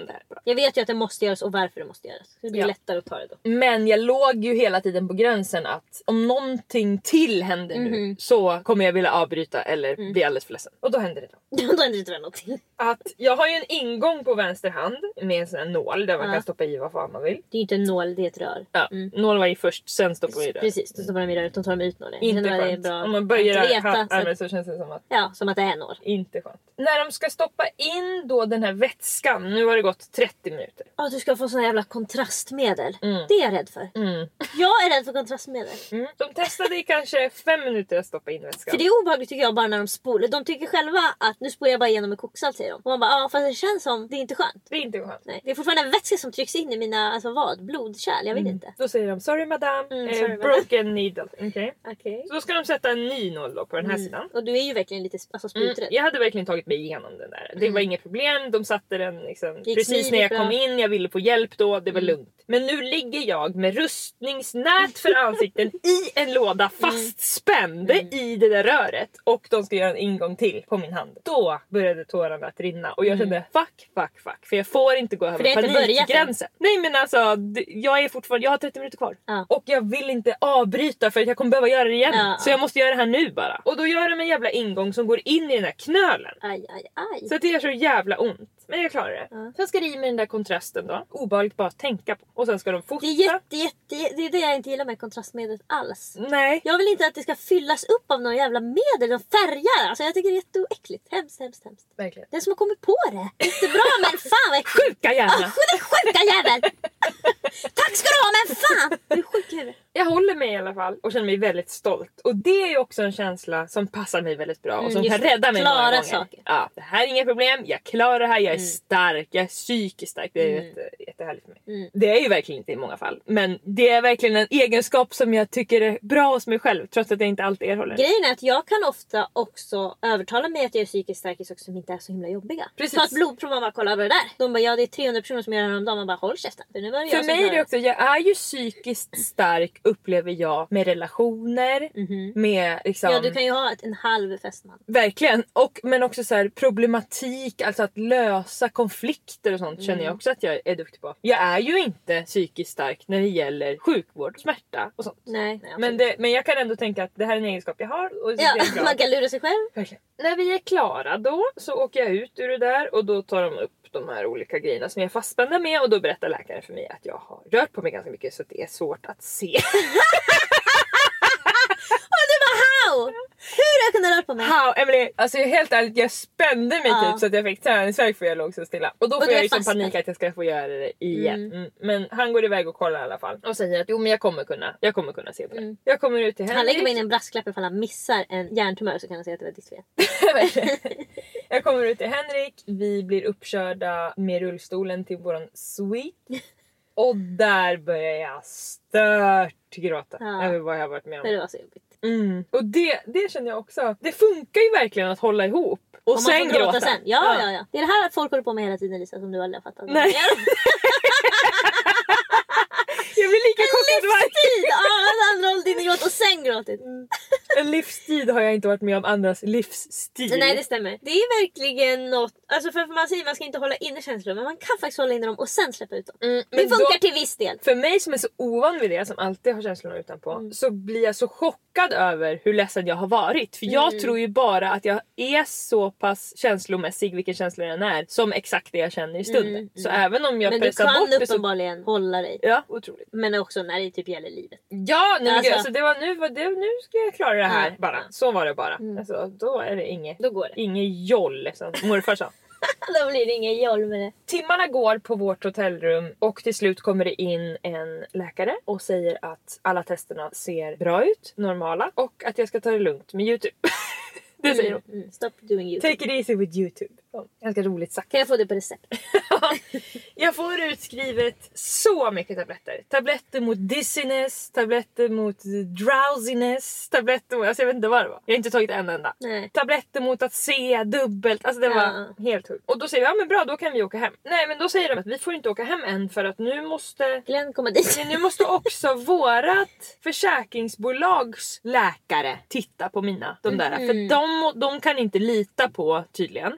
Jag vet ju att det måste göras och varför det måste göras. Så det blir Ja. lättare att ta det då. Men jag låg ju hela tiden på gränsen att om någonting till händer nu Mhm. så kommer jag vilja avbryta eller Mm. bli alldeles för ledsen. Och då händer det då. Då händer det inte någonting. Att jag har ju en ingång på vänster hand med en sån här nål där man Ja. kan stoppa i vad fan man vill. Det är ju inte en nål, det är ett rör. Ja, Mm. nål var i först, sen stoppar vi i det. Precis, då stoppar de i röret och tar de ut nålen. Inte Det är skönt. bra Om man böjer att veta, ar- så armen att, så känns det som att ja, som att det är nål. inte skönt. När de ska stoppa in då den här vätskan, nu har det gått trettio minuter. Ja, du ska få sån här jävla kontrastmedel. Mm. Det är jag rädd för. Mm. Jag är rädd för kontrastmedel. Mm. De testade i kanske fem minuter att stoppa in vätskan. För det är obehagligt tycker jag bara när de spolar. De tycker själva att nu spolar jag bara igenom med koksalt säger de. Och man bara ja fast det känns som det är inte skönt. Det är inte skönt. Nej. Det är fortfarande en vätska som trycks in i mina alltså vad? Blodkärl? Jag vet Mm. inte. Då säger de sorry madame, Mm, eh, sorry, madame." broken needle. Okay. Okej. Så då ska de sätta en ny nål då på den här sidan. Och du är ju verkligen lite alltså, Mm. spruträdd. Jag hade verkligen tagit mig igenom den där. Det Mm. var inget problem. De satte den liksom, Gick precis när jag smidigt kom bra. in. Jag ville få hjälp då. Det var Mm. lugnt. Men nu ligger jag med rustningsnät för ansikten i en låda fastspänd Mm. i det där röret. Och de ska göra en ingång till på min hand. Då började tårarna att rinna. Och jag Mm. kände fuck, fuck, fuck. För jag får inte gå det har över inte börjat än. panikgränsen. Nej men alltså, d- jag är fortfarande, jag har trettio minuter kvar. Ja. Och jag vill inte avbryta för att jag kommer behöva göra det igen. Ja. Så jag måste göra det här nu bara. Och då gör de en jävla ingång som går in i den här knölen. Aj, aj, aj. Så att det gör så jävla ont. Men jag klarar det. Ja. Sen ska det i med den där kontrasten då. Obehagligt bara att tänka på. Och sen ska de fota. Det är jätte, jätte, det är det jag inte gillar med kontrastmedlet alls. Nej. Jag vill inte att det ska fyllas upp av någon jävla medel, de färgar. Alltså jag tycker det är jätteäckligt. Hemskt, hemskt, hemskt. Verkligen. Den som har kommit på det. Inte bra men fan vad äckligt. Sjuka hjärna. Ah, den sjuka jävel! Tack ska du ha men fan! Du är sjuk i huvudet. Jag håller mig i alla fall och känner mig väldigt stolt. Och det är ju också en känsla som passar mig väldigt bra. Och Mm, som just kan det. rädda mig Klara många gånger. saker. Ja, det här är inga problem. Jag klarar det här. Jag är Mm. stark. Jag är psykiskt stark. Det är Mm. jätte, jättehärligt för mig. Mm. Det är ju verkligen inte i många fall. Men det är verkligen en egenskap som jag tycker är bra hos mig själv. Trots att jag inte alltid erhåller. Grejen är att jag kan ofta också övertala mig att jag är psykiskt stark i saker som inte är så himla jobbiga. Precis. Ta ett blodprov och man bara kolla vad det där. De bara ja det är trehundra personer som gör det här om dagen. Man bara håll käften. För, nu var det jag För som mig är klarar det också, jag är ju psykiskt stark upplever jag med relationer, Mhm. med liksom, Ja du kan ju ha ett, en halv fästman. verkligen, och, men också så här, problematik, alltså att lösa konflikter och sånt Mm. känner jag också att jag är duktig på. Jag är ju inte psykiskt stark när det gäller sjukvård, smärta och sånt. Nej. nej Men, det, men jag kan ändå tänka att det här är en egenskap jag har. Och så ja, är jag glad. man kan lura sig själv. Verkligen. När vi är klara då så åker jag ut ur det där och då tar de upp de här olika grejerna som jag är fastspända med och då berättar läkaren för mig att jag har rört på mig ganska mycket så att det är svårt att se. Och du bara how? Hur har jag kunnat röra på mig? How, Emily, alltså helt ärligt jag spände mig Ja. typ så att jag fick träningsvärk för jag låg så stilla. Och då Och får du jag är liksom fast panik där. att jag ska få göra det igen. Mm. Mm. Men han går iväg och kollar i alla fall och säger att jo men jag kommer kunna, jag kommer kunna se på det. Mm. Jag kommer ut till Han lägger Henrik. mig in en brasklapp ifall han missar en hjärntumör så kan han säga att det var ditt fel. Jag kommer ut till Henrik, vi blir uppkörda med rullstolen till våran suite. Och där börjar jag stört gråta Ja. över vad jag har varit med För om. det var så jobbigt. Mm. Och det, det känner jag också. Det funkar ju verkligen att hålla ihop. Och Om man sen får gråta gråta. sen. Ja, ja, ja. Det är det här att folk håller på med hela tiden Lisa som du aldrig har fattat. Nej. Jag blir lika chockad varje Tid! Ja, att andra hållit inne gråt och sen gråtit. En livstid har jag inte varit med om andras livsstil. Nej det stämmer. Det är verkligen något. Alltså för man säger man ska inte hålla inne känslor. Men man kan faktiskt hålla inne dem och sen släppa ut dem. Mm, Det men funkar då, till viss del. för mig som är så ovan vid det, som alltid har känslorna utanpå, Mm. så blir jag så chockad över hur ledsen jag har varit. För jag Mm. tror ju bara att jag är så pass känslomässig, vilken känsla den är, som exakt det jag känner i stunden. Mm, Så mm. även om jag Men du pressar kan bort det så... uppenbarligen hålla dig. Ja, otroligt. Men också när det typ gäller livet. Ja, nej, men Alltså- gud, alltså, det var nu, var det, nu ska jag klara det här Ja, bara. ja. Så var det bara. Mm. Alltså, då är det inget, Då går det. inget joll som morfar sa. Då blir det ingen joll med det. Timmarna går på vårt hotellrum och till slut kommer det in en läkare och säger att alla testerna ser bra ut, normala, och att jag ska ta det lugnt med YouTube. Det säger hon. Mm, mm. Stop doing YouTube. Take it easy with YouTube. Ja, ganska roligt sagt. Kan jag få det på recept? Jag får utskrivet så mycket tabletter. Tabletter mot dizziness, tabletter mot drowsiness, tabletter mot... Alltså jag vet inte vad det var. Jag har inte tagit en enda. Nej. Tabletter mot att se dubbelt. Alltså det var Ja. helt sjukt. Och då säger vi, ja men bra, då kan vi åka hem. Nej men då säger de att vi får inte åka hem än för att nu måste... Glenn kommer dit. Nu måste också vårat försäkringsbolags läkare titta på mina. De där. Mhm. För de, de kan inte lita på tydligen att det här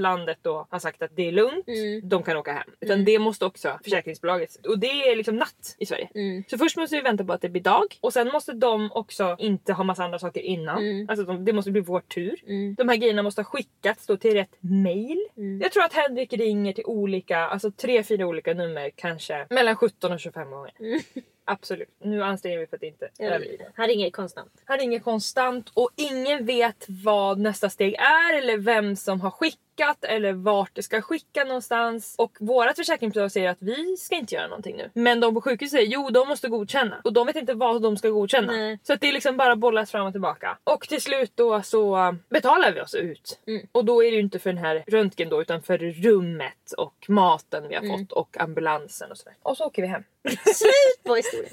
landet då har sagt att det är lugnt, Mm. de kan åka hem. Utan Mm. det måste också försäkringsbolaget. Och det är liksom natt i Sverige. Mm. Så först måste vi vänta på att det blir dag. Och sen måste de också inte ha massa andra saker innan. Mm. Alltså de, det måste bli vår tur. Mm. De här grejerna måste ha skickats då till rätt mail. Mm. Jag tror att Henrik ringer till olika, alltså tre, fyra olika nummer kanske mellan sjutton och tjugofem gånger. Mm. Absolut. Nu anstränger vi för att inte överdriva. Han ringer konstant. Han ringer konstant och ingen vet vad nästa steg är eller vem som har skickat eller vart det ska skicka någonstans. Och vårat försäkringsbolag säger att vi ska inte göra någonting nu. Men de på sjukhuset säger jo, de måste godkänna. Och de vet inte vad de ska godkänna. Nej. Så att det är liksom bara bollas fram och tillbaka. Och till slut då så betalar vi oss ut. Mm. Och då är det ju inte för den här röntgen då utan för rummet och maten vi har Mm. fått och ambulansen och sådär. Och så åker vi hem. Slut på historien.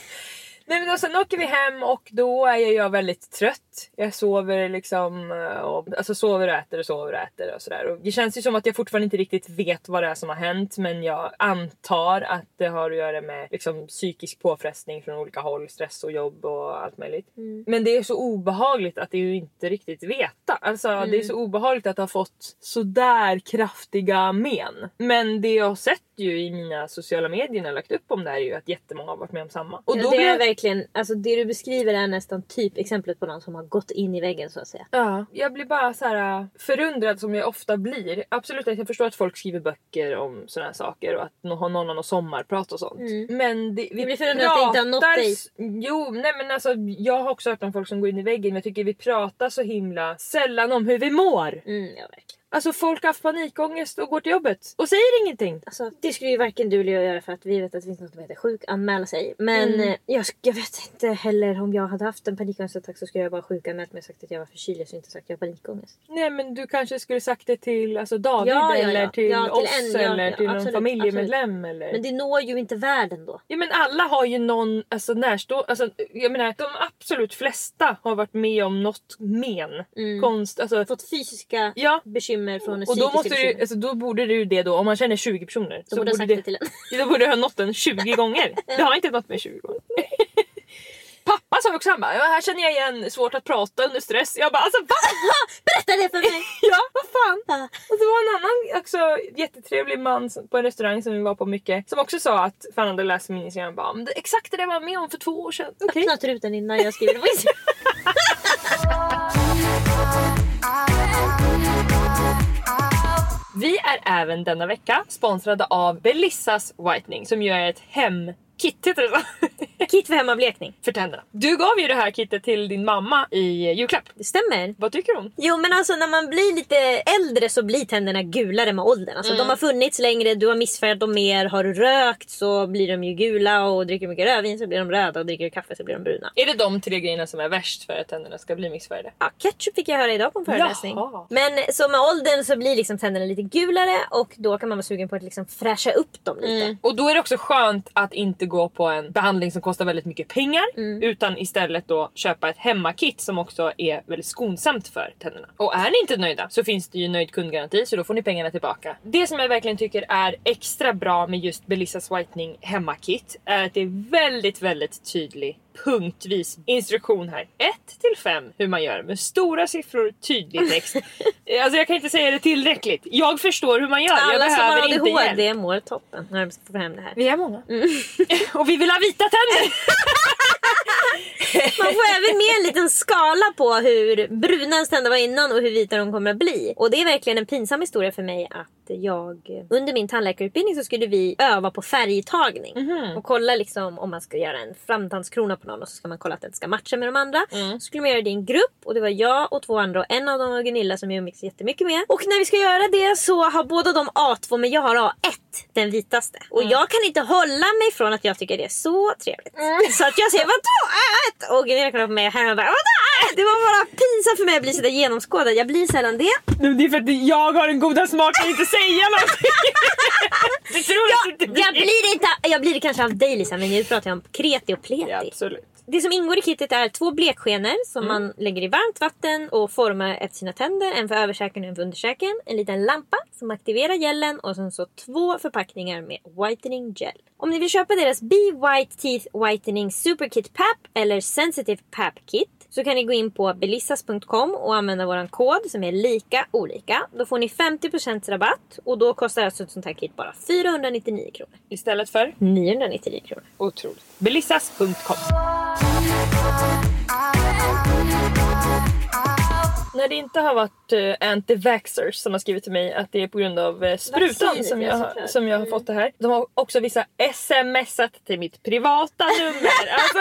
Nej men då, sen åker vi hem och då är jag väldigt trött. Jag sover liksom, och, alltså sover och äter och sover och äter och sådär. Och det känns ju som att jag fortfarande inte riktigt vet vad det är som har hänt. Men jag antar att det har att göra med liksom, psykisk påfrestning från olika håll. Stress och jobb och allt möjligt. Mm. Men det är så obehagligt att det ju inte riktigt veta. Alltså Mm. det är så obehagligt att ha fått sådär kraftiga men. Men det jag har sett ju i mina sociala medier när jag lagt upp om det här är ju att jättemånga har varit med om samma. Och Ja, då det blir är jag... verkligen, alltså det du beskriver är nästan typ exemplet på någon som har gått in i väggen så att säga. Ja, jag blir bara så här äh, förundrad som jag ofta blir. Absolut att jag förstår att folk skriver böcker om såna här saker och att nå- har någon har någon sommarprat och sånt. Mm. Men det, vi Jag blir förundrad att det inte har nått dig. s- Jo, nej men alltså jag har också hört om folk som går in i väggen, men jag tycker vi pratar så himla sällan om hur vi mår. Mm, ja verkligen. Alltså folk har haft panikångest och går till jobbet och säger ingenting. Alltså, det skulle ju varken du eller jag göra för att vi vet att det finns något som heter sjuk anmäla sig. Men Mm. eh, jag, sk- jag vet inte heller om jag hade haft en panikångestattack så skulle jag bara sjukanmält mig och sagt att jag var förkyld. Jag skulle inte sagt att jag har panikångest. Nej men du kanske skulle sagt det till alltså, David Ja, ja, ja. eller till Ja, till oss en, ja, eller ja, till någon absolut, familjemedlem eller... Men det når ju inte världen då. Ja men alla har ju någon alltså närstående, alltså jag menar de absolut flesta har varit med om något men. Mm. Konst, alltså Fått fysiska ja. bekymmer från Och psykiska då måste du, bekymmer. alltså då borde du det då, om man känner tjugo personer. Då borde jag sagt det till en. Då borde du ha nått den tjugo gånger. Det har inte nått med tjugo gånger. Pappa sa också, han bara, ja, här känner jag igen svårt att prata under stress. Jag bara, alltså va? Berätta det för mig! Ja, vad fan? Ja. Och det var en annan också jättetrevlig man som- på en restaurang som vi var på mycket, som också sa att fan hade läst min Instagram, bara, men det, exakt det där var jag med om för två år sedan. Okej. Öppnat rutan innan jag skriver det på Instagram. Vi är även denna vecka sponsrade av Belissas Whitening som gör ett hemkit, heter det så? Kit för hemavlekning. för tänderna. Du gav ju det här kittet till din mamma i julklapp. Det stämmer. Vad tycker hon? Jo men alltså när man blir lite äldre så blir tänderna gulare med åldern. Alltså Mm. de har funnits längre, du har missfärgat dem mer. Har du rökt så blir de ju gula och dricker mycket rödvin så blir de röda och dricker du kaffe så blir de bruna. Är det de tre grejerna som är värst för att tänderna ska bli missfärgade? Ja, ketchup fick jag höra idag på en föreläsning. Jaha. Men så med åldern så blir liksom tänderna lite gulare och då kan man vara sugen på att liksom fräscha upp dem lite. Mm. Och då är det också skönt att inte gå på en behandling som kostar väldigt mycket pengar Mm. utan istället då köpa ett hemmakit som också är väldigt skonsamt för tänderna. Och är ni inte nöjda så finns det ju nöjd kundgaranti så då får ni pengarna tillbaka. Det som jag verkligen tycker är extra bra med just Belissas Whitening hemmakit är att det är väldigt väldigt tydlig punktvis instruktion här. ett till fem hur man gör med stora siffror, tydlig text. Alltså jag kan inte säga det tillräckligt. Jag förstår hur man gör. Jag Alla som har behöver inte A D H hjälp. D mår toppen när de får hem det här. Vi är många. Och vi vill ha vita tänder. Man får även med en liten skala på hur bruna ens tänder var innan och hur vita de kommer att bli. Och det är verkligen en pinsam historia för mig att jag under min tandläkarutbildning så skulle vi öva på färgtagning. Mhm. Och kolla liksom om man ska göra en framtandskrona på någon och så ska man kolla att den ska matcha med de andra. Mm. Så skulle man göra det i en grupp och det var jag och två andra och en av dem var Gunilla som jag umgicks jättemycket med. Och när vi ska göra det så har båda de A två men jag har A ett, den vitaste. Och Mm. jag kan inte hålla mig från att jag tycker det är så trevligt. Så att jag säger vadå A ett? Och Gunilla kollar på mig här och bara vadå A ett? Det var bara pinsamt för mig att bli sådär genomskådad. Jag blir sällan det. Det är för att jag har en goda smak att inte säga någonting. Du tror att inte Jag blir det inte, jag blir det kanske av dig Lisa, men nu pratar jag om kreti och pleti. Ja, absolut. Det som ingår i kittet är två blekskenor som man lägger i varmt vatten och formar efter sina tänder. En för överkäken och en för underkäken. En liten lampa som aktiverar gelen och sen så två förpackningar med whitening gel. Om ni vill köpa deras Be White Teeth Whitening Super Kit Pap eller Sensitive Pap Kit så kan ni gå in på belissas punkt com och använda våran kod som är lika olika. Då får ni femtio procent rabatt och då kostar alltså ett sånt här kit bara fyrahundranittionio kronor. Istället för niohundranittionio kronor. Otroligt. belissas punkt com. När det inte har varit uh, anti-vaxxers som har skrivit till mig att det är på grund av uh, sprutan Vaccin, som jag, jag som jag har fått det här. De har också vissa smsat till mitt privata nummer. Alltså,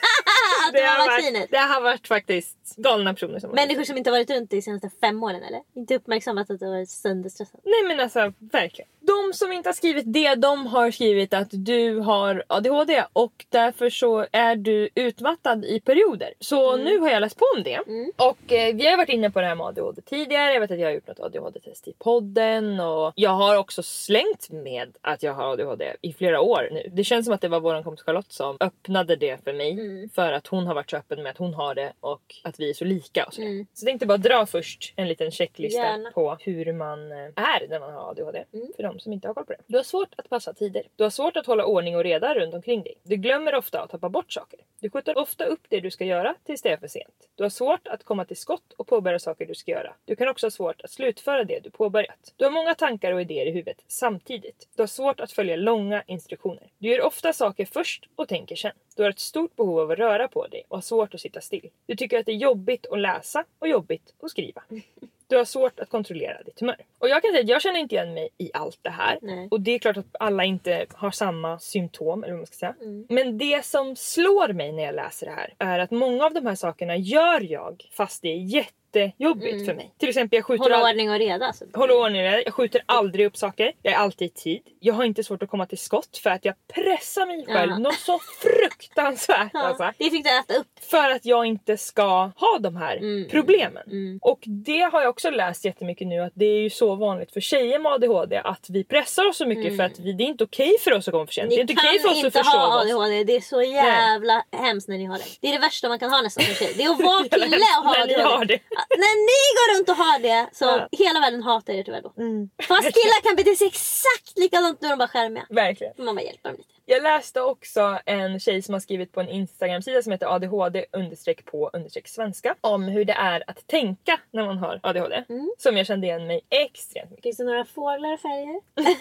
det, har varit, det har varit faktiskt galna personer som människor som inte har varit runt i de senaste fem åren eller? Inte uppmärksammat att det har varit sönderstressat. Nej men alltså verkligen. De som inte har skrivit det, de har skrivit att du har A D H D och därför så är du utmattad i perioder. Så mm. nu har jag läst på om det. Mm. Och eh, vi har varit inne på det här med A D H D tidigare. Jag vet att jag har gjort något A D H D-test i podden. Och jag har också slängt med att jag har A D H D i flera år nu. Det känns som att det var vår kompis Charlotte som öppnade det för mig. Mm. För att hon har varit så öppen med att hon har det och att vi är så lika. Och så. Mm. så jag tänkte bara dra först en liten checklista Gärna. på hur man är när man har A D H D. Mm. För de som inte har koll på det. Du har svårt att passa tider. Du har svårt att hålla ordning och reda runt omkring dig. Du glömmer ofta att tappa bort saker. Du skjuter ofta upp det du ska göra tills det är för sent. Du har svårt att komma till skott och påbörja saker du ska göra. Du kan också ha svårt att slutföra det du påbörjat. Du har många tankar och idéer i huvudet samtidigt. Du har svårt att följa långa instruktioner. Du gör ofta saker först och tänker sen. Du har ett stort behov av att röra på dig och har svårt att sitta still. Du tycker att det är jobbigt att läsa och jobbigt att skriva. Du har svårt att kontrollera ditt humör. Och jag kan säga att jag känner inte igen mig i allt det här. Nej. Och det är klart att alla inte har samma symptom, eller vad man ska säga. Mm. Men det som slår mig när jag läser det här är att många av de här sakerna gör jag fast det är jätte jobbigt mm. för mig. Till exempel jag skjuter Hålla all... ordning och reda. Alltså. Hålla ordning och reda. Jag skjuter aldrig upp saker. Jag är alltid i tid. Jag har inte svårt att komma till skott för att jag pressar mig själv ja. något så fruktansvärt. Ja. Alltså. Det fick du äta upp. För att jag inte ska ha de här mm. problemen. Mm. Och det har jag också läst jättemycket nu att det är ju så vanligt för tjejer med A D H D att vi pressar oss så mycket mm. för att vi, det är inte okej för oss att komma för sent. Ni det är inte okej för oss att förstå ha A D H D. Det är så jävla Nej. hemskt när ni har det. Det är det värsta man kan ha nästan som tjej. Det är att vara kille och ha A D H D. När ni går runt och har det så ja. hela världen hatar er tyvärr då. Mm. Fast killar kan bete sig exakt likadant när de bara skärmiga. Verkligen. Man bara hjälper dem lite. Jag läste också en tjej som har skrivit på en Instagram-sida som heter A D H D understreck på understreck svenska om hur det är att tänka när man har A D H D. Mm. Som jag kände igen mig extremt mycket. Finns det några fåglar och färger?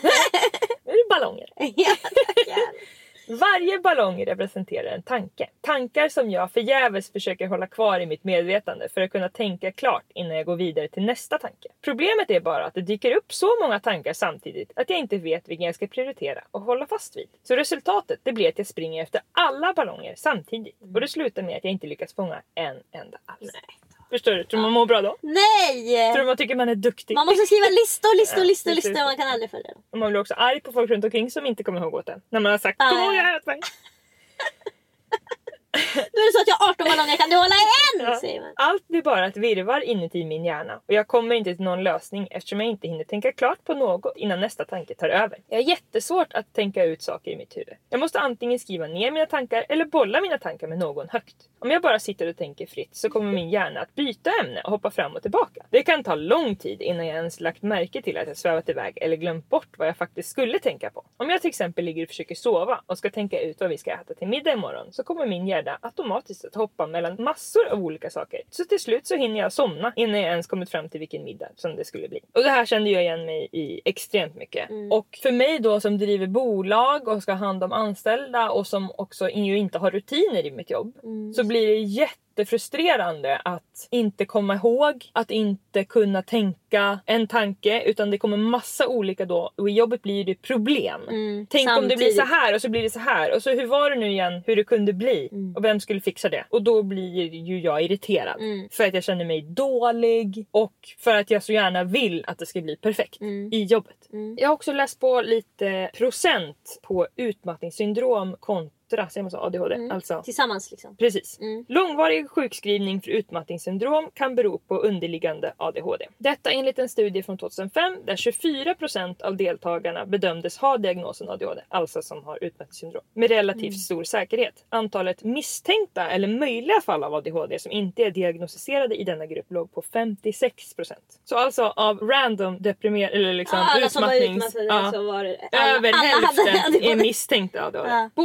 Nu är det ballonger. Ja, tack. Varje ballong representerar en tanke. Tankar som jag förgäves försöker hålla kvar i mitt medvetande för att kunna tänka klart innan jag går vidare till nästa tanke. Problemet är bara att det dyker upp så många tankar samtidigt att jag inte vet vilken jag ska prioritera och hålla fast vid. Så resultatet det blir att jag springer efter alla ballonger samtidigt. Och det slutar med att jag inte lyckas fånga en enda alls. Nej. Förstår du? Tror du man mår bra då? Nej! Tror du man tycker man är duktig? Man måste skriva listor, listor, ja, listor, listor. Man kan aldrig följa dem. Och man blir också arg på folk runt omkring som inte kommer ihåg åt den. När man har sagt, kom ihåg jag här åt mig. Nu är det så att jag har arton ballonger, kan du hålla en? Ja. Säger man. Allt blir bara ett virvar inuti min hjärna. Och jag kommer inte till någon lösning eftersom jag inte hinner tänka klart på något innan nästa tanke tar över. Jag har jättesvårt att tänka ut saker i mitt huvud. Jag måste antingen skriva ner mina tankar eller bolla mina tankar med någon högt. Om jag bara sitter och tänker fritt så kommer min hjärna att byta ämne och hoppa fram och tillbaka. Det kan ta lång tid innan jag ens lagt märke till att jag svävat iväg eller glömt bort vad jag faktiskt skulle tänka på. Om jag till exempel ligger och försöker sova och ska tänka ut vad vi ska äta till middag imorgon så kommer min hjärna automatiskt att hoppa mellan massor av olika saker. Så till slut så hinner jag somna innan jag ens kommit fram till vilken middag som det skulle bli. Och det här kände jag igen mig i extremt mycket. Mm. Och för mig då som driver bolag och ska ha hand om anställda och som också ju inte har rutiner i mitt jobb mm. så blir det jättefrustrerande att inte komma ihåg, att inte kunna tänka en tanke utan det kommer massa olika då och i jobbet blir det problem. Mm, Tänk samtidigt. Om det blir så här och så blir det så här och så hur var det nu igen hur det kunde bli mm. och vem skulle fixa det? Och då blir ju jag irriterad mm. för att jag känner mig dålig och för att jag så gärna vill att det ska bli perfekt mm. i jobbet. Mm. Jag har också läst på lite procent på utmattningssyndrom kontra säger man så, A D H D. Mm. Alltså. Tillsammans liksom. Precis. Mm. Långvarig sjukskrivning för utmattningssyndrom kan bero på underliggande A D H D. Detta enligt en studie från tjugohundrafem där tjugofyra procent av deltagarna bedömdes ha diagnosen A D H D, alltså som har utmattningssyndrom, med relativt mm. stor säkerhet. Antalet misstänkta eller möjliga fall av A D H D som inte är diagnostiserade i denna grupp låg på femtiosex procent. Så alltså av random deprimer eller liksom alla utmattnings som var, ja, så var det, alla, över alla hälften hade, är misstänkta A D H D. Ja. Båda dessa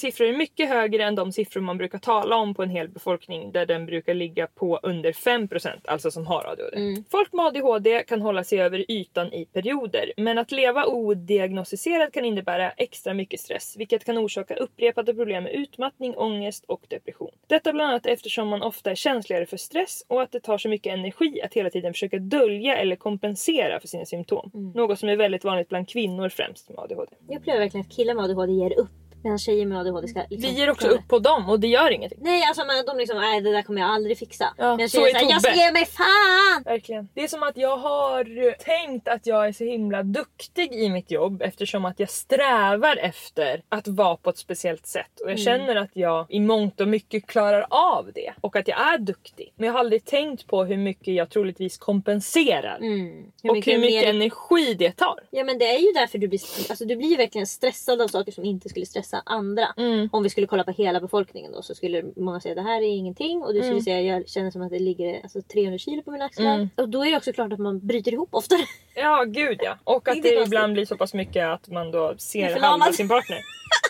siffror är mycket högre än de siffror man brukar tala om på en hel befolkning, där den brukar ligga på under fem procent, alltså som har A D H D. Mm. Folk med A D H D kan hålla sig över ytan i perioder, men att leva odiagnostiserad kan innebära extra mycket stress, vilket kan orsaka upprepade problem med utmattning, ångest och depression. Detta bland annat eftersom man ofta är känsligare för stress och att det tar så mycket energi att hela tiden försöka dölja eller kompensera för sina symptom. Mm. Något som är väldigt vanligt bland kvinnor främst med A D H D. Jag upplever verkligen att killar med A D H D ger upp. Medan tjejer med A D H D ska liksom... Vi ger också upp på dem och det gör ingenting. Nej, alltså men de liksom, nej det där kommer jag aldrig fixa. Ja, men så är såhär, jag ska ge mig fan! Verkligen. Det är som att jag har tänkt att jag är så himla duktig i mitt jobb, eftersom att jag strävar efter att vara på ett speciellt sätt. Och jag mm. känner att jag i mångt och mycket klarar av det. Och att jag är duktig. Men jag har aldrig tänkt på hur mycket jag troligtvis kompenserar. Mm. Hur och hur mycket mer... energi det tar. Ja, men det är ju därför du blir, alltså, du blir ju verkligen stressad av saker som inte skulle stressa andra. Mm. Om vi skulle kolla på hela befolkningen då, så skulle många säga det här är ingenting, och du skulle mm. säga jag känner som att det ligger alltså, trehundra kilo på mina axlar. Mm. Och då är det också klart att man bryter ihop oftare. Ja, gud ja. Och att det, det ibland blir så pass mycket att man då ser halva sin partner.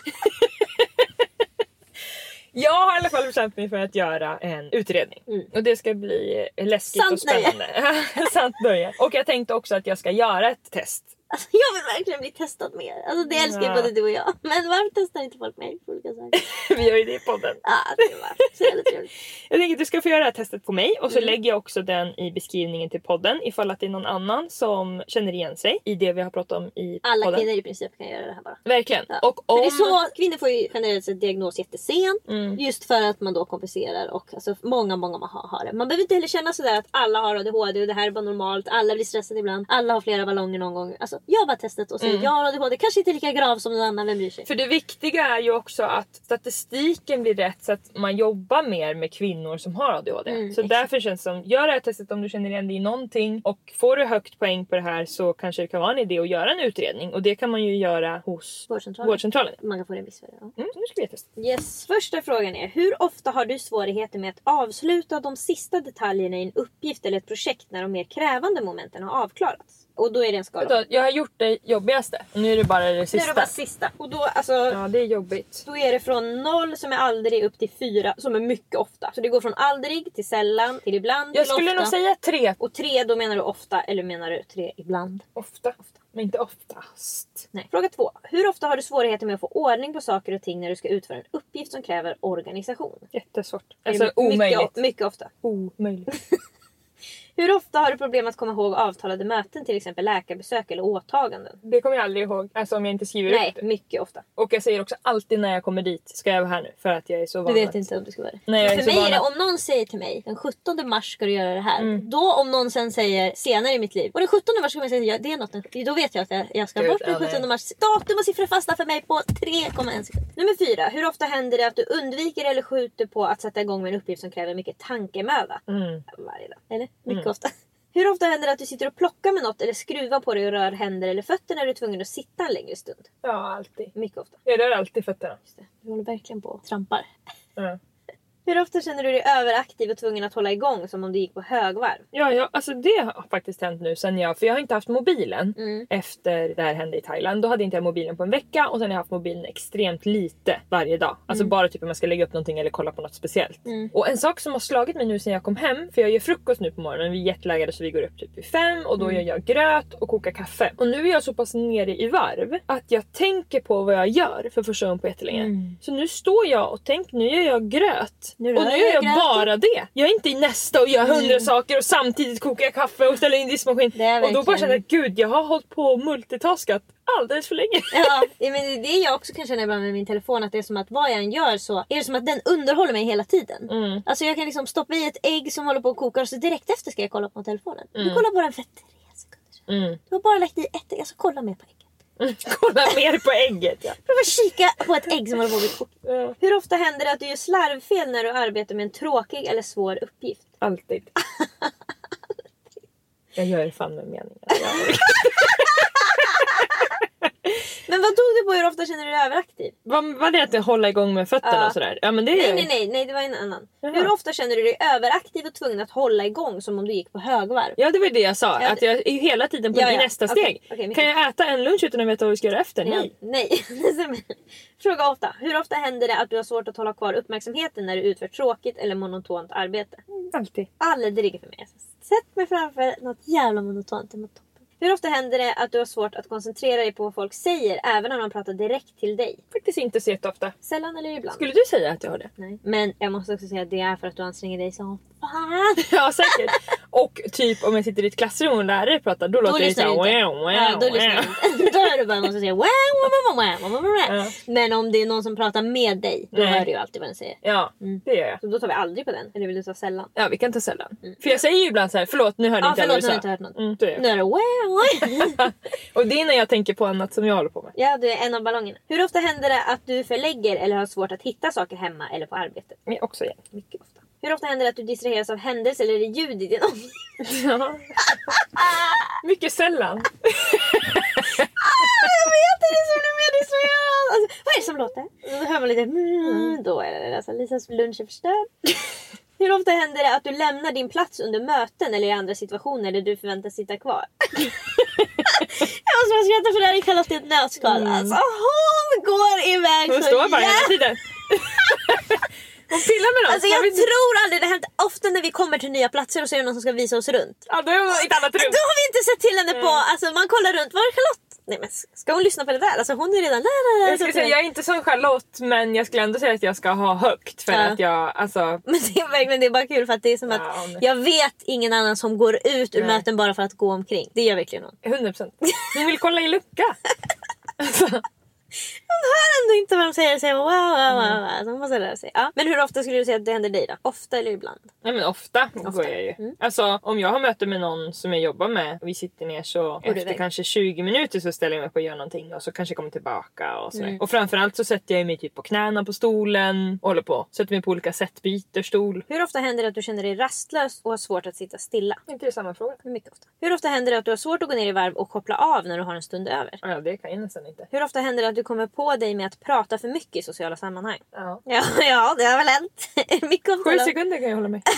Jag har i alla fall bestämt mig för att göra en utredning. Mm. Och det ska bli läskigt Sant och spännande. Sant nöje. Och jag tänkte också att jag ska göra ett test. Alltså, jag vill verkligen bli testad mer. Alltså det älskar ja. både du och jag. Men varför testar inte folk mig på olika saker? Vi gör ju det i podden. Ja, det var så jävla trevligt. Jag tänker att du ska få göra det här testet på mig. Och så mm. lägger jag också den i beskrivningen till podden. Ifall att det är någon annan som känner igen sig i det vi har pratat om i Alla podden. kvinnor i princip kan göra det här bara. Verkligen. Ja. Och om... För det är så, kvinnor får ju generellt sett diagnos jättesent. Mm. Just för att man då kompenserar. Och alltså, många, många man har, har det. Man behöver inte heller känna sådär att alla har A D H D och det här är bara normalt. Alla blir stressade ibland. Alla har flera ballonger någon gång. Alltså, jag har bara testat och säger mm. jag har A D H D. Kanske inte lika grav som någon annan, vem bryr sig? För det viktiga är ju också att statistiken blir rätt, så att man jobbar mer med kvinnor som har A D H D. Mm, så exakt. Därför känns det som, gör det här testet om du känner igen dig i någonting. Och får du högt poäng på det här, så kanske det kan vara en idé att göra en utredning. Och det kan man ju göra hos vårdcentralen. vårdcentralen. Man kan få en viss för det. Ja. Mm, nu ska vi testa. Yes. Första frågan är, hur ofta har du svårigheter med att avsluta de sista detaljerna i en uppgift eller ett projekt när de mer krävande momenten har avklarats? Och då är det en skala. Jag har gjort det jobbigaste. Nu är det bara det sista. Nu är det bara sista. Och då, alltså, ja, det är jobbigt. Då är det från noll som är aldrig upp till fyra som är mycket ofta. Så det går från aldrig till sällan till ibland Jag till skulle ofta. nog säga tre. Och tre, då menar du ofta, eller menar du tre ibland? Ofta. ofta. Men inte oftast. Nej. Fråga två. Hur ofta har du svårigheter med att få ordning på saker och ting när du ska utföra en uppgift som kräver organisation? Jättesvårt. Alltså omöjligt. Mycket, mycket ofta. Omöjligt. Hur ofta har du problem att komma ihåg avtalade möten, till exempel läkarbesök eller åtaganden? Det kommer jag aldrig ihåg, alltså om jag inte skriver Nej, upp det. Nej, mycket ofta. Och jag säger också alltid när jag kommer dit, ska jag vara här nu? För att jag är så van. Du vet inte om du ska vara det. Nej, jag är för så mig van är det, att... om någon säger till mig, den sjuttonde mars ska du göra det här. Mm. Då om någon sen säger senare i mitt liv, och den sjuttonde mars ska man säga, ja, det är något, då vet jag att jag, jag ska Gud, bort den sjuttonde mars. Datum och siffror fasta för mig på tre komma ett sekund. Nummer fyra. Hur ofta händer det att du undviker eller skjuter på att sätta igång med en uppgift som kräver mycket tankemöda? Mm. Varje dag. Eller? Mycket mm. ofta. Hur ofta händer det att du sitter och plockar med något eller skruvar på dig och rör händer eller fötter när du är tvungen att sitta en längre stund? Ja, alltid. Mycket ofta. Jag rör alltid fötterna. Just det. Du håller verkligen på och trampar. Mm. Hur ofta känner du dig överaktiv och tvungen att hålla igång som om du gick på högvarv? Ja, ja, alltså det har faktiskt hänt nu sen jag... För jag har inte haft mobilen mm. efter det här hände i Thailand. Då hade inte jag mobilen på en vecka och sen har jag haft mobilen extremt lite varje dag. Alltså mm. bara typ om man ska lägga upp någonting eller kolla på något speciellt. Mm. Och en sak som har slagit mig nu sen jag kom hem, för jag gör frukost nu på morgonen, vi är jetlaggade så vi går upp typ vid fem och då mm. gör jag gröt och kokar kaffe. Och nu är jag så pass nere i varv att jag tänker på vad jag gör för första gången på jättelänge. Mm. Så nu står jag och tänker, nu gör jag gröt. Nu och nu gör jag gröt. Bara det. Jag är inte i nästa och gör hundra mm. saker och samtidigt kokar jag kaffe och ställer in diskmaskin. Och då bara känner jag, gud, jag har hållit på och multitaskat alldeles för länge. Ja, men det är det jag också kan känna ibland med min telefon, att det är som att vad jag än gör så är det som att den underhåller mig hela tiden. Mm. Alltså jag kan liksom stoppa i ett ägg som håller på att koka och så direkt efter ska jag kolla på telefonen. Mm. Du kollar på den för tre sekunder. Mm. Du har bara lagt i ett ägg, alltså kolla mer på ägget. Mm. Kolla mer på ägget, ja. Prova kika på ett ägg som håller på att bli kokt. Mm. Hur ofta händer det att du gör slarvfel när du arbetar med en tråkig eller svår uppgift? Alltid. Jag gör fan med meningen. Men vad tog du på, hur ofta känner du dig överaktiv? Vad var det att hålla igång med fötterna Ja. och sådär? Ja, men det är... Nej, nej, nej, nej, det var en annan. Jaha. Hur ofta känner du dig överaktiv och tvungen att hålla igång som om du gick på högvarv? Ja, det var det jag sa. Ja, att jag är hela tiden på Ja, ja. nästa Okej, steg. okej, mycket. Kan jag äta en lunch utan att veta vad vi ska göra efter? Nej. Nej. Nej. Fråga åtta. Hur ofta händer det att du har svårt att hålla kvar uppmärksamheten när du utför tråkigt eller monotont arbete? Alltid. Aldrig för mig. Sätt mig framför något jävla monotont. Det var toppen. Hur ofta händer det att du har svårt att koncentrera dig på vad folk säger även om de pratar direkt till dig? Faktiskt inte så jätteofta. Sällan eller ibland? Skulle du säga att jag har det? Nej. Men jag måste också säga att det är för att du anstränger dig så fan. Ja, säkert. Och typ om jag sitter i ett klassrum och lärare pratar, då, då låter det så här. Wow, wow, Ja, då lyssnar wow. jag inte. Då är det bara måste säga wow, wow, wow, wow, wow, wow. Ja. Men om det är någon som pratar med dig, då Nej. hör du ju alltid vad den säger. Ja, Mm. det gör jag. Så då tar vi aldrig på den. Eller vill du ta sällan? Ja, vi kan ta sällan. Mm. För jag säger ju ibland så här, förlåt, nu hörde Ja, inte alla förlåt, vad nu har du jag sa. inte hört något. Mm, det är Nu är det wow, wow. Och det är när jag tänker på annat som jag håller på med. Ja, du är en av ballongerna. Hur ofta händer det att du förlägger eller har svårt att hitta saker hemma eller på arbetet? Men också igen. Mycket ofta. Hur ofta händer det att du distraheras av händelser eller ljud i din omgivning? Ja. Mycket sällan. Ah, jag vet det, det är så mer distraherad. Alltså, vad är det som låter? Då hör man lite mm, då är det alltså Lisas lunch är förstörd. Hur ofta händer det att du lämnar din plats under möten eller i andra situationer där du förväntas sitta kvar? Jag måste bara skratta för det här är Charlotte i ett nötskal. Mm. Alltså hon går iväg Hon så står bara hela jävla- tiden. Hon pillar med oss. Alltså jag tror aldrig det hänt. Ofta när vi kommer till nya platser och så är det någon som ska visa oss runt. Ja, då är hon i ett annat rum. Då har vi inte sett till henne på, alltså man kollar runt, var är Charlotte? Nej men ska hon lyssna på det där? Alltså hon är redan där. Jag, ska säga, jag är inte som Charlotte, men jag skulle ändå säga att jag ska ha högt. För Ja. att jag, alltså... Men det är verkligen, det är bara kul för att det är som Ja, att nej. jag vet ingen annan som går ut ur Nej. möten bara för att gå omkring. Det gör verkligen någon. hundra procent. Hon vill kolla i lucka. Alltså. Hon hör ändå inte vad de säger och säger wow, wow, wow. Mm. Alltså, hon måste lära sig. Ja. Men hur ofta skulle du säga att det händer dig då? Ofta eller ibland? Nej, men ofta, Ofta. går jag ju. Mm. Alltså om jag har möte med någon som jag jobbar med och vi sitter ner så du efter iväg? kanske tjugo minuter så ställer jag mig på att göra någonting och så kanske jag kommer tillbaka och sådär. Mm. Och framförallt så sätter jag mig typ på knäna på stolen och håller på. Sätter mig på olika sätt, byter stol. Hur ofta händer det att du känner dig rastlös och har svårt att sitta stilla? Är inte det samma fråga? Mycket ofta. Hur ofta händer det att du har svårt att gå ner i varv och koppla av när du har en stund över? Ja, det kan jag nästan inte. Hur ofta händer det att du kommer på dig med att prata för mycket i sociala sammanhang? Ja. Ja, ja det har väl hänt. Mycket ofta. Sju då. sekunder kan jag hålla med.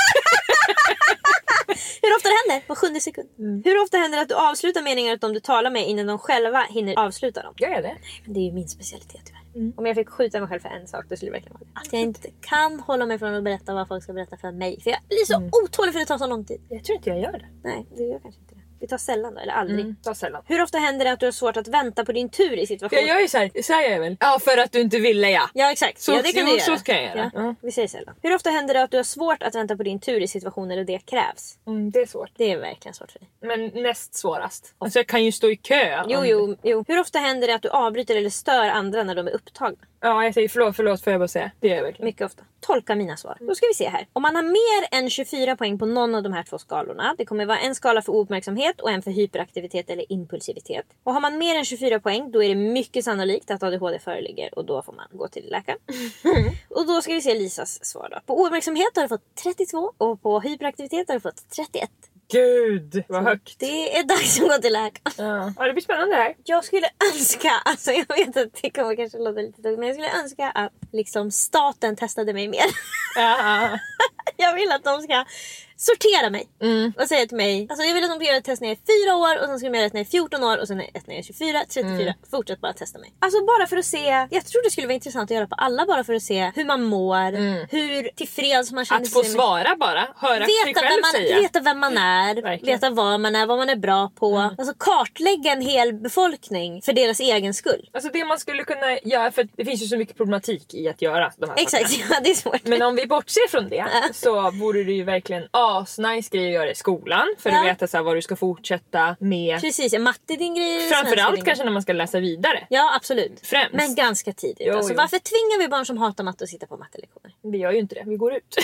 Hur ofta det händer? På sjunde sekund. Mm. Hur ofta händer det att du avslutar meningar att de du talar med innan de själva hinner avsluta dem? Gör jag det? Det är ju min specialitet tyvärr. Mm. Om jag fick skjuta mig själv för en sak, då skulle det verkligen vara det. Att jag inte kan hålla mig från att berätta vad folk ska berätta för mig. För jag blir så Mm. otålig för det tar så lång tid. Jag tror inte jag gör det. Nej, det gör kanske inte det. Vi tar sällan då, eller aldrig. Mm, ta sällan. Hur ofta händer det att du har svårt att vänta på din tur i För situationen? jag gör ju såhär, så här gör jag väl? Ja, för att du inte ville ja. Ja, exakt. Så- ja, det kan jo, du göra. så kan jag göra. Ja, Ja. vi säger sällan. Hur ofta händer det att du har svårt att vänta på din tur i situationer där det krävs? Mm, det är svårt. Det är verkligen svårt för dig. Men näst svårast. Alltså jag kan ju stå i kö. Jo, om- jo, jo. Hur ofta händer det att du avbryter eller stör andra när de är upptagna? Ja, jag säger förlåt, förlåt får jag bara säga. Det gör jag verkligen. Mycket ofta. Tolka mina svar. Då ska vi se här. Om man har mer än tjugofyra poäng på någon av de här två skalorna. Det kommer vara en skala för ouppmärksamhet och en för hyperaktivitet eller impulsivitet. Och har man mer än tjugofyra poäng, då är det mycket sannolikt att A D H D föreligger. Och då får man gå till läkaren. Och då ska vi se Lisas svar då. På ouppmärksamhet har du fått trettiotvå och på hyperaktivitet har du fått trettioett. Gud, vad högt. Det är dags att gå till läkaren. Ja. Ja, det blir spännande här. Jag skulle önska, alltså jag vet att det kommer kanske låta lite tokigt, men jag skulle önska att liksom staten testade mig mer. Ja. Jag vill att de ska sortera mig Mm. och säga till mig, alltså jag vill att de ska göra ett test när jag är fyra år och sen ska de göra ett när jag är fjorton år och sen ett när jag är tjugofyra, trettiofyra. Mm. Fortsätt bara testa mig. Alltså bara för att se, jag tror det skulle vara intressant att göra på alla, bara för att se hur man mår, Mm. hur tillfreds man känner Att få sig med- svara bara. Höra sig Veta själv vem, man, säga. veta vem man är, Verkligen. veta vad man är, vad man är bra på. Mm. Alltså kartlägga en hel befolkning för deras egen skull. Alltså det man skulle kunna göra, för det finns ju så mycket problematik i att göra de här Exakt, sakerna. ja, det är svårt. Men om vi bortser från det så vore det ju verkligen asnice grej att göra i skolan. För Ja. att veta så här, vad du ska fortsätta med. Precis, ja, matte är din grej. svenska är din Framförallt grej. kanske när man ska läsa vidare. Ja, absolut. Främst. Men ganska tidigt. Jo, alltså, jo. varför tvingar vi barn som hatar matte att sitta på mattelektioner? Vi gör ju inte det, vi går ut.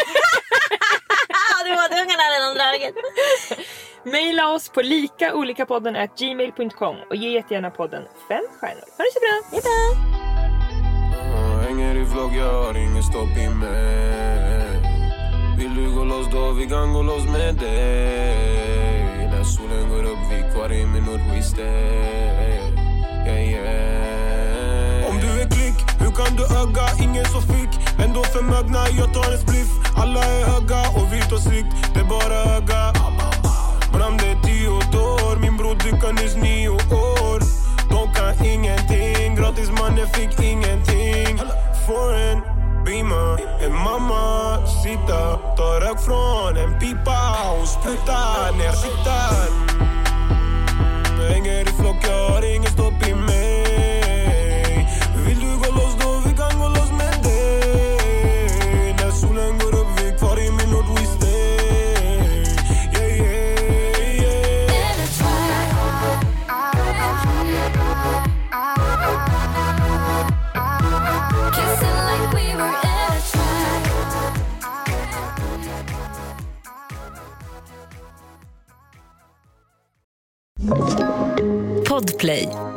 Ah, du var ungarna redan dragit. Maila oss på likaolikapodden at gmail dot com och ge jättegärna podden fem stjärnor. Ha det så bra! Hejdå! Uh, hänger i vlogg, jag har ingen stopp i mig. Vill du gå loss då, vi kan gå loss med dig. När solen går upp, vi kvar i min nord, we stay. yeah, yeah. Om du är klick, hur kan du öga? Ingen så fick, ändå förmögna. Jag tar en spliff, alla är höga och vi tar sikt, det är bara öga. Bram det är tio år, min bror dyker nyss nio år. De kan ingenting, gratis mannen fick ingenting. Får en beamer, en mamma sitta, tar rök från en pipa och sprutar ner siktan. Hänger i flock, jag har ingen stopp i mig. Vill du gå loss då, vi kan gå loss med dig. När solen går upp, vi kvar i min nord, we stay. Yeah, yeah, yeah. Kissing like we were in a trap. Podplay.